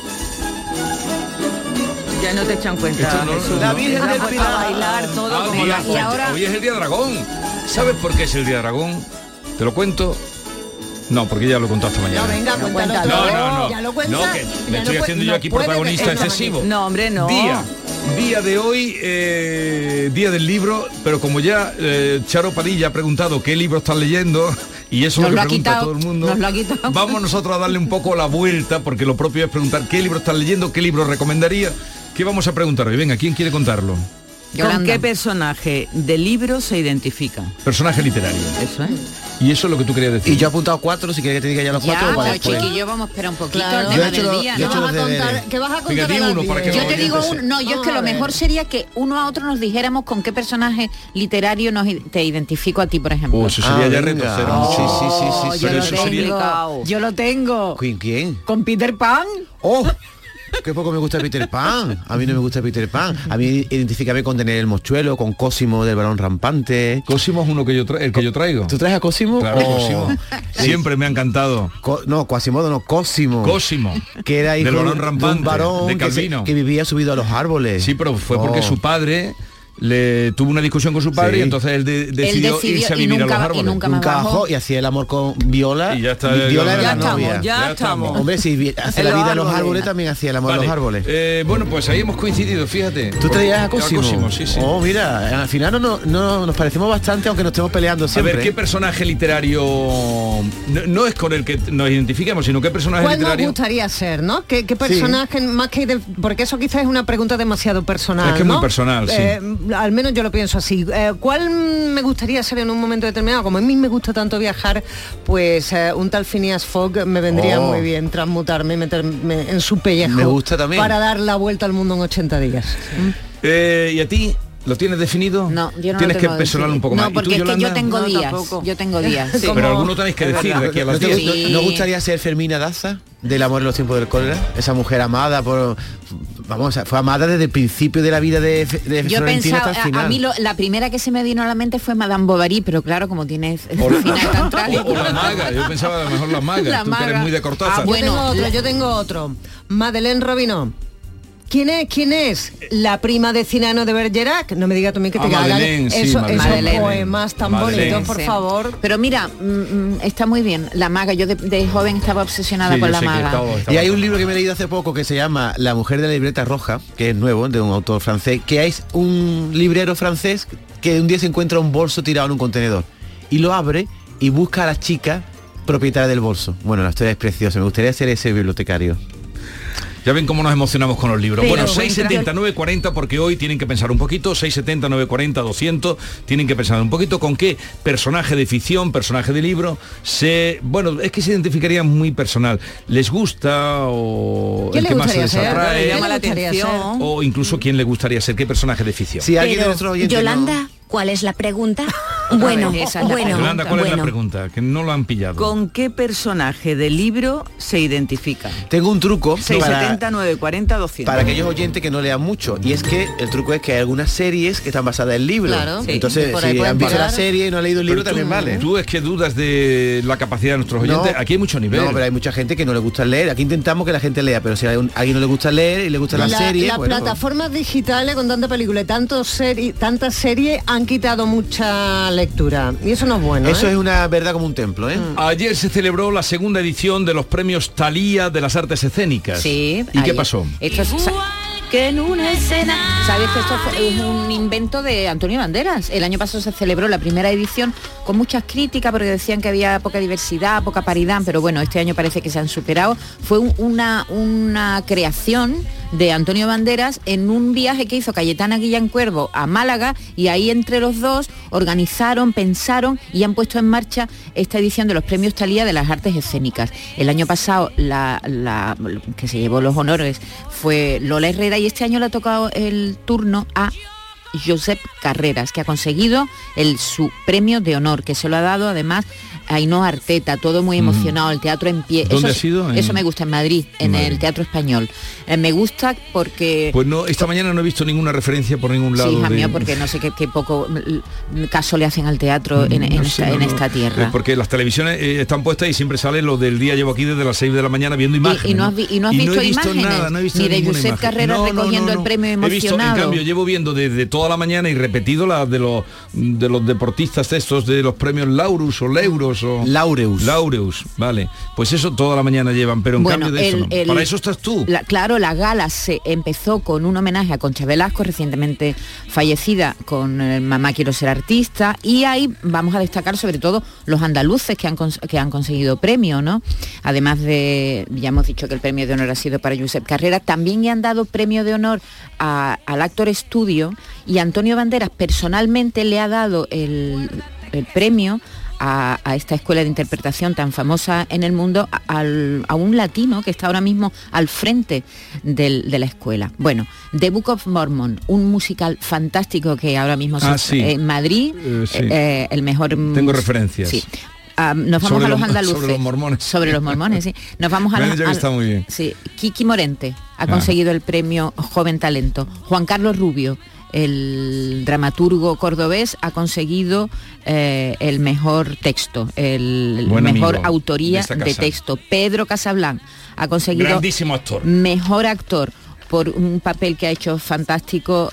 Ya no te echan cuenta.
La Virgen del Pilar.
Bailar todo como la...
Y ahora hoy es el día de Dragón. ¿Sabes por qué es el día de Dragón? ¿Te lo cuento? No, porque ya lo conté esta mañana.
No, venga, cuéntalo.
No.
Ya lo cuenta.
No, que me estoy haciendo yo aquí protagonista excesivo.
No, hombre, no.
Día de hoy, día del libro, pero como ya Charo Padilla ha preguntado qué libro estás leyendo, y eso es lo que pregunta todo el mundo, vamos nosotros a darle un poco la vuelta, porque lo propio es preguntar qué libro estás leyendo, qué libro recomendaría. ¿Qué vamos a preguntar hoy? Venga, ¿quién quiere contarlo?
¿Con qué personaje de libro se identifica?
Personaje literario.
Eso es.
Y eso es lo que tú querías decir.
Y yo he apuntado 4, si quieres que te diga ya los 4.
Ya, chiquillo, vamos a esperar un poquito
Claro.
al tema del día, ¿no?
¿Qué vas a contar?
Yo te digo yo es que lo mejor sería que uno a otro nos dijéramos con qué personaje literario te identifico a ti, por ejemplo.
Eso sería ya reto cero.
Yo lo tengo.
¿Quién?
Con Peter Pan.
¡Oh! Qué poco me gusta Peter Pan. A mí no me gusta Peter Pan. A mí identifícame con Daniel el Mochuelo, con Cosimo del Balón Rampante.
Cosimo es uno que el que yo traigo.
¿Tú traes a Cosimo?
Claro, Cosimo. Siempre me ha encantado.
Quasimodo no, Cosimo.
Cosimo.
Que era hijo
del Balón Rampante,
de un varón
de Calvino.
que vivía subido a los árboles.
Sí, pero fue porque su padre le tuvo una discusión con su padre, y entonces él decidió irse a vivir a los árboles.
Y nunca bajó y hacía el amor con Viola.
Y ya está.
Viola era la novia.
Ya estamos.
Hombre, si hace la vida a los árboles, también hacía el amor a los árboles.
Bueno, pues ahí hemos coincidido, fíjate.
¿Tú traías a Cosimo?
Sí.
Oh, mira, al final no nos parecemos bastante, aunque nos estemos peleando siempre.
A ver, ¿qué personaje literario no es con el que nos identifiquemos, sino qué personaje
¿Cuál
literario?
nos gustaría ser, no? ¿Qué personaje, más que porque eso quizás es una pregunta demasiado personal,
es que es
¿no?
muy personal, sí.
Al menos yo lo pienso así. ¿Cuál me gustaría ser en un momento determinado? Como a mí me gusta tanto viajar, pues un tal Phineas Fogg me vendría muy bien, transmutarme y meterme en su pellejo.
Me gusta también.
Para dar la vuelta al mundo en 80 días.
¿Y a ti? ¿Lo tienes definido?
No, yo no
Tienes
lo
que
tengo
personal un poco más.
No, porque es que yo tengo días. Yo tengo días.
Sí. Pero alguno tenéis que decir de aquí a las 10.
¿No gustaría ser Fermina Daza, del amor en los tiempos del cólera? Esa mujer amada por... Vamos, fue amada desde el principio de la vida de
yo
Florentina
pensaba,
hasta el final.
a mí la primera que se me vino a la mente fue Madame Bovary, pero claro, como tiene
o la maga, yo pensaba a lo mejor la maga. Tú que eres muy de Cortázar.
Yo tengo otro. Madeleine Robinot. ¿Quién es? La prima de Cinano de Bergerac. No me digas tú que te hagan esos poemas tan bonitos, por favor.
Pero mira, está muy bien. La maga, yo de joven estaba obsesionada con la maga.
Y hay un libro que me he leído hace poco que se llama La mujer de la libreta roja, que es nuevo, de un autor francés, que es un librero francés que un día se encuentra un bolso tirado en un contenedor y lo abre y busca a la chica propietaria del bolso. Bueno, la historia es preciosa. Me gustaría ser ese bibliotecario.
Ya ven cómo nos emocionamos con los libros. Bueno, 670, 940, porque hoy tienen que pensar un poquito, 670, 940, 200, tienen que pensar un poquito con qué personaje de ficción, personaje de libro, bueno, es que se identificaría muy personal. ¿Les gusta o el que más les atrae?
¿Llama la atención?
O incluso quién le gustaría ser, qué personaje de ficción.
Si alguien de nuestro oyente
Yolanda, ¿cuál es la pregunta? Bueno,
Yolanda, ¿cuál es la pregunta? Que no lo han pillado.
¿Con qué personaje del libro se identifica?
Tengo un truco
670, 940, 200.
Para aquellos oyentes que no lean mucho. Y es que el truco es que hay algunas series que están basadas en libros.
Claro.
Entonces, si han visto la serie y no han leído el libro, también vale.
Tú es que dudas de la capacidad de nuestros oyentes. Aquí hay mucho nivel.
No, pero hay mucha gente que no le gusta leer. Aquí intentamos que la gente lea, pero si a alguien no le gusta leer y le gusta la serie...
Las plataformas digitales con tanta película y tantas series han quitado mucha lectura. Y eso no es bueno.
Eso es una verdad como un templo, ¿eh?
Ayer se celebró la segunda edición de los premios Thalía de las artes escénicas.
Sí.
¿Y qué pasó?
Esto es que en una escena. ¿Sabes que esto es un invento de Antonio Banderas? El año pasado se celebró la primera edición con muchas críticas porque decían que había poca diversidad, poca paridad, pero bueno, este año parece que se han superado. Fue una creación de Antonio Banderas en un viaje que hizo Cayetana Guillán Cuervo a Málaga, y ahí entre los dos organizaron, pensaron y han puesto en marcha esta edición de los premios Thalía de las artes escénicas. El año pasado la que se llevó los honores fue Lola Herrera, y este año le ha tocado el turno a Josep Carreras, que ha conseguido su premio de honor, que se lo ha dado además a Ainhoa Arteta, todo muy emocionado, el teatro en pie.
¿Dónde ha sido?
Eso me gusta, en Madrid, en el Teatro Español. Me gusta porque...
Pues no, esta mañana no he visto ninguna referencia por ningún lado.
Sí, hija mía, porque no sé qué poco caso le hacen al teatro en esta tierra.
Porque las televisiones están puestas y siempre sale lo del día. Llevo aquí desde las 6 de la mañana viendo imágenes.
Y no has visto imágenes,
nada, no he visto
ni de Josep Carreras recogiendo el premio emocionado.
He visto, en cambio, llevo viendo desde toda la mañana y repetido la de los deportistas estos, de los premios Laurus o Leuros o... Laureus, vale. Pues eso toda la mañana llevan, pero en cambio de eso no. Para eso estás tú.
Claro, la gala se empezó con un homenaje a Concha Velasco, recientemente fallecida, con Mamá quiero ser artista, y ahí vamos a destacar sobre todo los andaluces que han conseguido premio, ¿no? Además de, ya hemos dicho que el premio de honor ha sido para Josep Carreras, también le han dado premio de honor al Actor Studio, y Antonio Banderas personalmente le ha dado el premio a esta escuela de interpretación tan famosa en el mundo, a un latino que está ahora mismo al frente de la escuela. Bueno, The Book of Mormon, un musical fantástico que ahora mismo en Madrid,
sí.
el mejor...
Tengo referencias.
Sí. Nos vamos a los andaluces.
Sobre los mormones.
Sobre los mormones, sí. Nos vamos a
Me han dicho que está muy bien.
Sí, Kiki Morente ha conseguido el premio Joven Talento. Juan Carlos Rubio, el dramaturgo cordobés, ha conseguido el mejor texto, el mejor autoría de texto. Pedro Casablanc ha conseguido
grandísimo actor,
mejor actor por un papel que ha hecho fantástico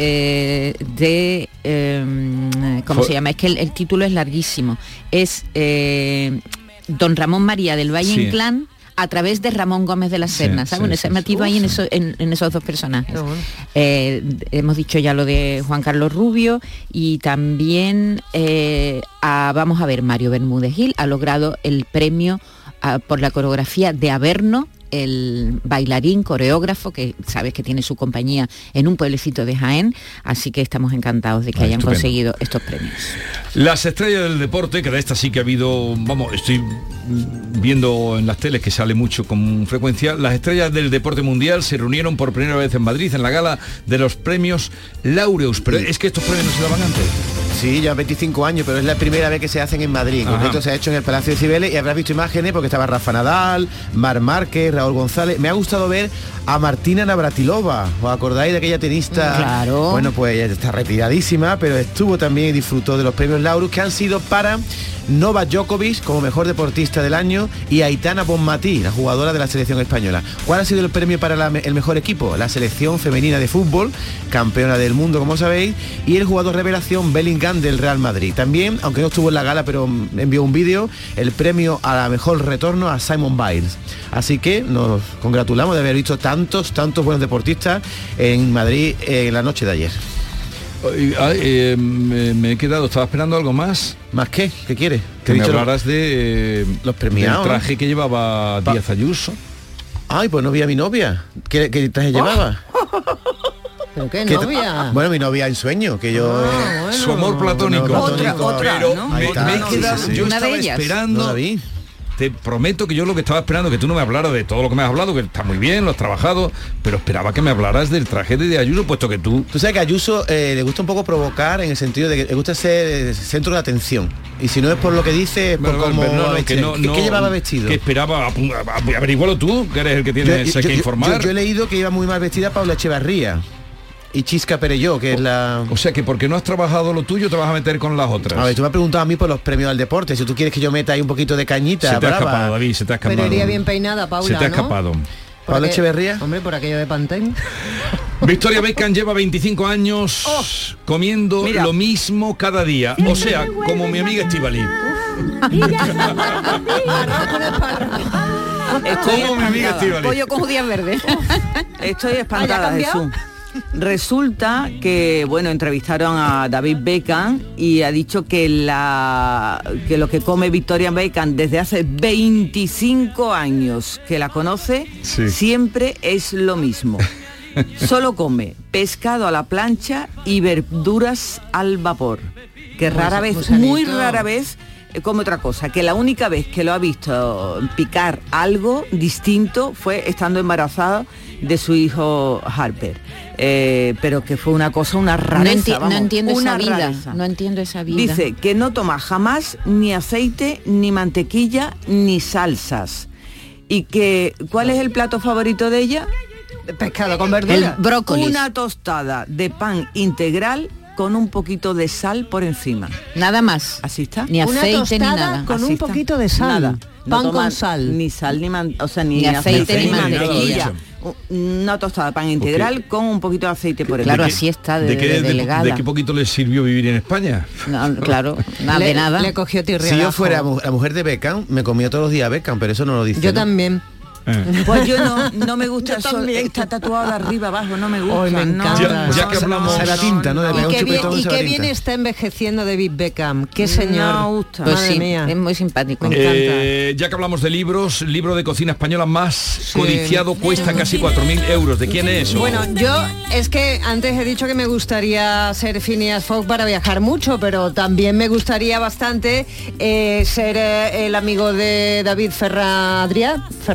¿cómo se llama? Es que el título es larguísimo. Es Don Ramón María del Valle Inclán a través de Ramón Gómez de la Serna, ¿sabes? Bueno, se ha metido ahí en esos dos personajes. Hemos dicho ya lo de Juan Carlos Rubio y también vamos a ver, Mario Bermúdez Gil ha logrado el premio por la coreografía de Averno, el bailarín, coreógrafo, que sabes que tiene su compañía en un pueblecito de Jaén, así que estamos encantados de que hayan conseguido estos premios.
Las estrellas del deporte, que de esta sí que ha habido, estoy viendo en las teles que sale mucho con frecuencia, las estrellas del deporte mundial se reunieron por primera vez en Madrid en la gala de los premios Laureus, pero es que estos premios no se daban antes.
Sí, ya 25 años, pero es la primera vez que se hacen en Madrid. En concreto se ha hecho en el Palacio de Cibeles y habrás visto imágenes porque estaba Rafa Nadal, Marc Márquez, Raúl González. Me ha gustado ver a Martina Navratilova. ¿Os acordáis de aquella tenista?
Claro.
Bueno, pues ella está retiradísima, pero estuvo también y disfrutó de los premios Laureus, que han sido para Novak Djokovic como mejor deportista del año y Aitana Bonmatí, la jugadora de la selección española. ¿Cuál ha sido el premio para el mejor equipo? La selección femenina de fútbol, campeona del mundo, como sabéis, y el jugador revelación Bellingham del Real Madrid. También, aunque no estuvo en la gala, pero envió un vídeo, el premio a la mejor retorno a Simone Biles. Así que nos congratulamos de haber visto tantos buenos deportistas en Madrid en la noche de ayer.
Me he quedado, estaba esperando algo más.
¿Más qué? ¿Qué quieres?
Que me hablaras de
los premiados,
el traje que llevaba Díaz Ayuso.
Ay, pues no vi a mi novia. ¿Qué traje llevaba?
¿Pero qué novia?
Bueno, mi novia en sueño, que yo...
bueno.
Su amor platónico.
Otra,
pero
¿no?
me he quedado, yo
Una
estaba
de ellas.
esperando.
No la vi.
Te prometo que yo lo que estaba esperando, que tú no me hablaras de todo lo que me has hablado, que está muy bien, lo has trabajado, pero esperaba que me hablaras del traje de Ayuso, puesto que tú...
Tú sabes que a Ayuso le gusta un poco provocar, en el sentido de que le gusta ser centro de atención. Y si no es por lo que dice, es por cómo... ¿Qué llevaba vestido?
Que esperaba, averigualo tú, que eres el que tienes que informar.
Yo he leído que iba muy mal vestida Paula Echevarría y Chisca Perelló, que es la...
O sea que porque no has trabajado lo tuyo te vas a meter con las otras.
A ver, tú me has preguntado a mí por los premios al deporte. Si tú quieres que yo meta ahí un poquito de cañita,
se te ha escapado, David, se te ha escapado.
Pero iría bien peinada, Paula,
se te ha escapado.
¿Paula Echeverría?
Hombre, por aquello de Pantene.
Victoria Beckham lleva 25 años comiendo lo mismo cada día. O sea, como mi amiga Estíbaliz.
Como mi amiga Estíbaliz. Pollo con judías verdes.
Estoy espantada, Jesús. Resulta que, entrevistaron a David Beckham y ha dicho que lo que come Victoria Beckham desde hace 25 años que la conoce, siempre es lo mismo. Solo come pescado a la plancha y verduras al vapor. Que rara vez, muy rara vez, come otra cosa. Que la única vez que lo ha visto picar algo distinto fue estando embarazada de su hijo Harper. Pero que fue una cosa, una rareza.
No entiendo
una
esa vida.
rareza.
No entiendo esa vida.
Dice que no toma jamás ni aceite, ni mantequilla, ni salsas. Y que, ¿cuál es el plato favorito de ella?
Pescado con verduras.
El brócoli.
Una tostada de pan integral con un poquito de sal por encima.
Nada más.
Así está.
Ni aceite ni nada.
Con
Así
un
está.
poquito de sal.
Nada.
Pan
No toma
con sal.
Ni sal, ni
aceite, ni
mantequilla. Una tostada de pan integral con un poquito de aceite por encima.
Claro, así está de delegada.
¿De qué poquito le sirvió vivir en España?
No, claro, nada de nada.
Le cogió tirria.
Si yo fuera la mujer de Beckham, me comía todos los días Beckham, pero eso no lo dice.
Yo
¿no?
también.
Pues yo no me gusta eso, está tatuado de arriba abajo, no me gusta.
Hoy me encanta.
Ya que hablamos...
Se la tinta, ¿no?
Y qué bien está envejeciendo David Beckham. Qué señor.
Me gusta.
Pues
Madre
sí,
mía.
es muy simpático.
Me encanta.
Ya que hablamos de libros, libro de cocina española más codiciado, cuesta casi 4.000 euros. ¿De quién es eso?
Bueno, yo es que antes he dicho que me gustaría ser Phineas Fogg para viajar mucho, pero también me gustaría bastante ser el amigo de David Ferradrià. ¿Ferradrià era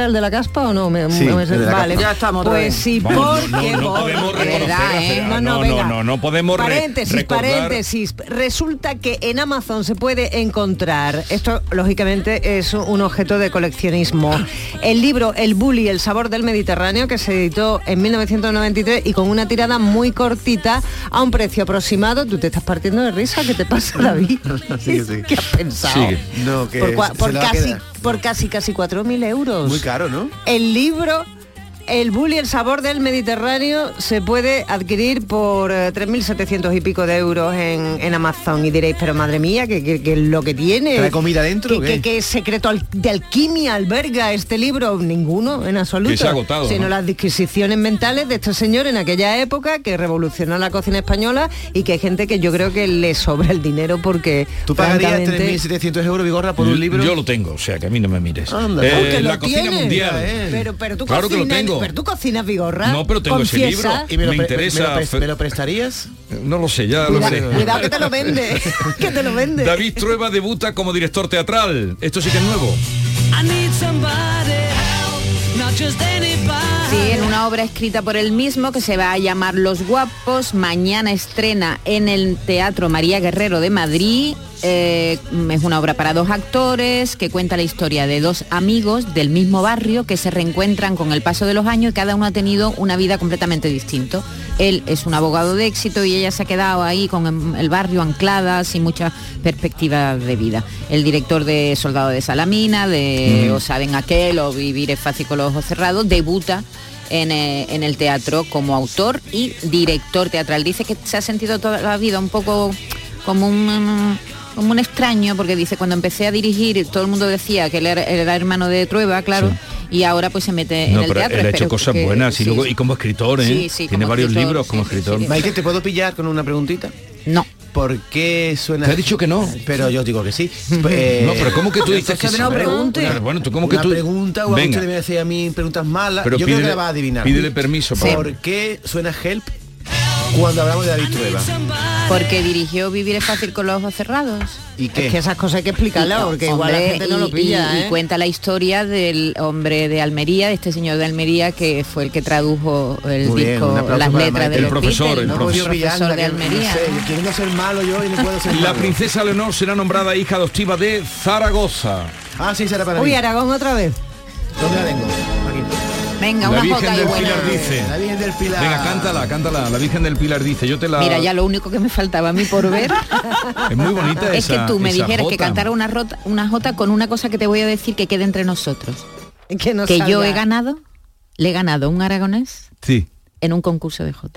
era el de la caspa o no?
Sí, el de la
vale,
caspa.
ya estamos. Pues sí,
Vale,
porque...
no podemos reconocer, no podemos
paréntesis. Resulta que en Amazon se puede encontrar, esto lógicamente es un objeto de coleccionismo, el libro El Bulli, el sabor del Mediterráneo, que se editó en 1993 y con una tirada muy cortita a un precio aproximado. Tú te estás partiendo de risa, ¿qué te pasa, David?
Sí.
¿Qué has pensado?
Sigue. No, que
por casi 4.000 euros.
Muy caro, ¿no?
El libro El Bulli, el sabor del Mediterráneo, se puede adquirir por 3.700 y pico de euros en Amazon. Y diréis, pero madre mía, ¿qué es lo que tiene?
¿Trae comida dentro?
¿Qué secreto de alquimia alberga este libro? Ninguno, en absoluto.
Que se ha agotado,
sino
¿no?
Las disquisiciones mentales de este señor en aquella época, que revolucionó la cocina española, y que hay gente que yo creo que le sobra el dinero porque...
¿Tú pagarías
francamente,
3.700 euros, Vigorra, por un libro?
Yo lo tengo, o sea, que a mí no me mires.
Anda,
la cocina mundial.
Pero tú
claro que lo tengo.
Pero tú cocinas, Vigorra.
No, pero tengo ese libro.
¿Y
me interesa.
¿Me lo prestarías?
No lo sé, ya lo sé.
Cuidado que te lo vende. Que te lo vende.
David Trueba debuta como director teatral. Esto sí que es nuevo.
Sí, en una obra escrita por él mismo que se va a llamar Los Guapos. Mañana estrena en el Teatro María Guerrero de Madrid. Es una obra para 2 actores que cuenta la historia de 2 amigos del mismo barrio que se reencuentran con el paso de los años y cada uno ha tenido una vida completamente distinta. Él es un abogado de éxito y ella se ha quedado ahí con el barrio anclada sin muchas perspectivas de vida. El director de Soldado de Salamina, de O saben aquel o Vivir es fácil con los ojos cerrados, debuta en el teatro como autor y director teatral. Dice que se ha sentido toda la vida un poco como un extraño, porque dice, cuando empecé a dirigir todo el mundo decía que él era hermano de Trueba, claro, sí. Y ahora pues se mete en el teatro.
Él ha hecho cosas buenas y luego y como escritor, ¿eh?
Sí,
tiene varios libros como escritor.
Maite, ¿te puedo pillar con una preguntita?
No.
¿Por qué suena...?
Te ha dicho que no.
Pero yo digo que sí.
No, pero ¿cómo que tú dices que sí?
No pregunte.
Bueno, tú cómo que tú...
pregunta, o
venga.
usted me hace a mí preguntas malas,
pero
yo creo que la va a adivinar.
Pídele permiso. Para...
¿Por qué suena Help cuando hablamos de David Trueba?
Porque dirigió Vivir es fácil con los ojos cerrados.
¿Y qué?
Es que esas cosas hay que explicarlas, porque igual la gente no lo pilla,
y cuenta la historia del hombre de Almería, de este señor de Almería, que fue el que tradujo el disco, las letras de los
profesor,
Beatles, el profesor de Almería.
Queriendo ser malo yo y no puedo ser
La
malo.
princesa Leonor será nombrada hija adoptiva de Zaragoza.
Ah, sí, será para mí.
Uy, Aragón otra vez.
¿Dónde la tengo? Aquí.
Venga,
La
una
Virgen
jota
del
y buena.
Pilar dice.
La Virgen del Pilar.
Venga, cántala. La Virgen del Pilar dice. Yo te la...
Mira, ya lo único que me faltaba a mí por ver
es muy bonita
es
esa,
que tú me
esa
dijeras
jota.
que cantara una jota con una cosa que te voy a decir que quede entre nosotros.
Que no
Que
salga.
yo le he ganado a un aragonés
Sí.
en un concurso de jota.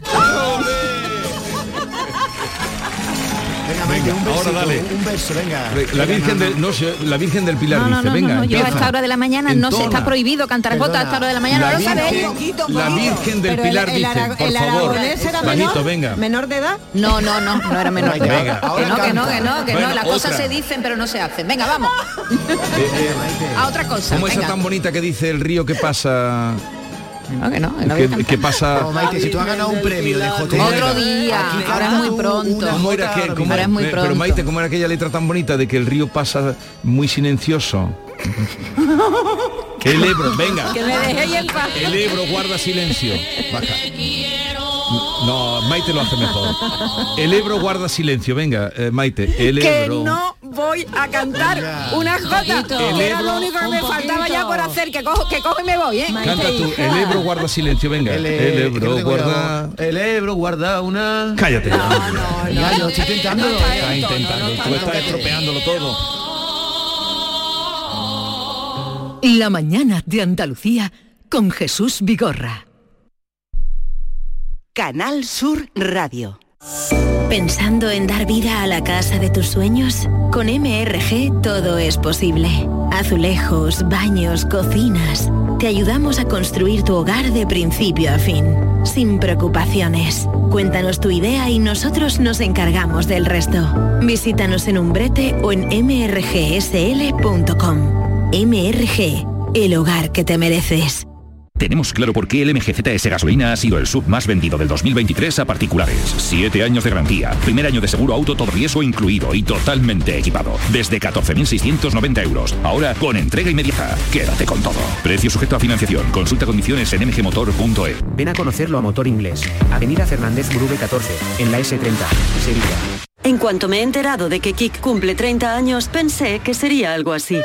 Venga, un versito,
ahora dale.
un verso, venga.
La Virgen del Pilar
No,
dice, venga,
yo a
empieza.
esta hora de la mañana no se
Entona.
está prohibido cantar jota a esta hora de la mañana, no lo sabéis.
La Virgen del
Pero
Pilar
el
dice,
ara-
por
el
favor,
aragonés era
bajito,
menor,
venga.
menor de edad.
No era menor de edad.
Venga.
Que no,
Bueno,
las cosas
otra.
se dicen pero no se hacen. Venga, vamos. A otra cosa.
¿Cómo esa
venga.
tan bonita que dice el río que pasa?
No, que no
Que pasa...
No, Maite, si tú has ganado un premio de jotera.
Otro día,
Aquí
ahora es muy pronto.
¿Cómo era que, cómo-
Ahora es muy
pero
pronto.
Maite, ¿cómo era aquella letra tan bonita de que el río pasa muy silencioso? El Ebro, venga.
Que me dejéis en paz.
El Ebro guarda silencio. Baja. No, Maite lo hace mejor. El Ebro guarda silencio, venga, Maite. El
Que
Ebro.
no voy a cantar una jota.
El
Que era
Ebro,
lo único que me
un
faltaba
poquito.
ya por hacer. Que cojo y me voy, ¿eh?
Canta tú, el Ebro guarda silencio, venga. El Ebro guarda...
El Ebro guarda una...
Cállate.
Ya, yo estoy intentándolo.
Está intentando, tú estás estropeándolo todo.
La mañana de Andalucía con Jesús Vigorra. Canal Sur Radio.
¿Pensando en dar vida a la casa de tus sueños? Con MRG todo es posible. Azulejos, baños, cocinas. Te ayudamos a construir tu hogar de principio a fin, sin preocupaciones. Cuéntanos tu idea y nosotros nos encargamos del resto. Visítanos en Umbrete o en mrgsl.com. MRG, el hogar que te mereces.
Tenemos claro por qué el MGZS Gasolina ha sido el SUV más vendido del 2023 a particulares. 7 años de garantía, primer año de seguro auto todo riesgo incluido y totalmente equipado. Desde 14.690 euros. Ahora con entrega inmediata. Quédate con todo. Precio sujeto a financiación. Consulta condiciones en mgmotor.es.
Ven a conocerlo a Motor Inglés. Avenida Fernández Grube 14, en la S30, Sevilla.
En cuanto me he enterado de que Kik cumple 30 años, pensé que sería algo así.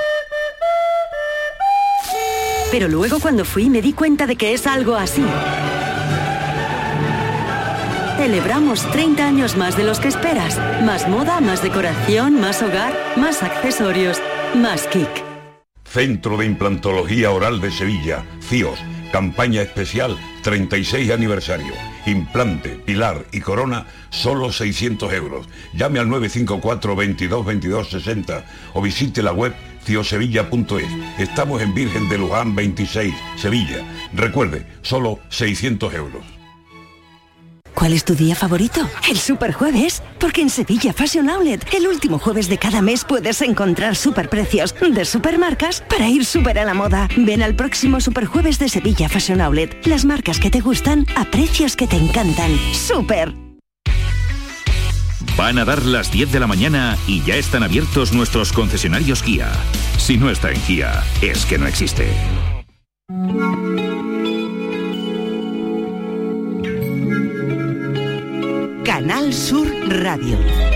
Pero luego cuando fui me di cuenta de que es algo así. Celebramos 30 años más de los que esperas. Más moda, más decoración, más hogar, más accesorios, más Kik.
Centro de Implantología Oral de Sevilla, CIOS, campaña especial 36 aniversario. Implante, pilar y corona, solo 600 euros. Llame al 954 22 22 60 o visite la web ciosevilla.es. Estamos en Virgen de Luján 26, Sevilla. Recuerde, solo 600 euros.
¿Cuál es tu día favorito? El Superjueves, porque en Sevilla Fashion Outlet, el último jueves de cada mes puedes encontrar superprecios de supermarcas para ir súper a la moda. Ven al próximo Superjueves de Sevilla Fashion Outlet. Las marcas que te gustan a precios que te encantan. ¡Súper!
Van a dar las 10 de la mañana y ya están abiertos nuestros concesionarios Kia. Si no está en Kia, es que no existe.
Canal Sur Radio.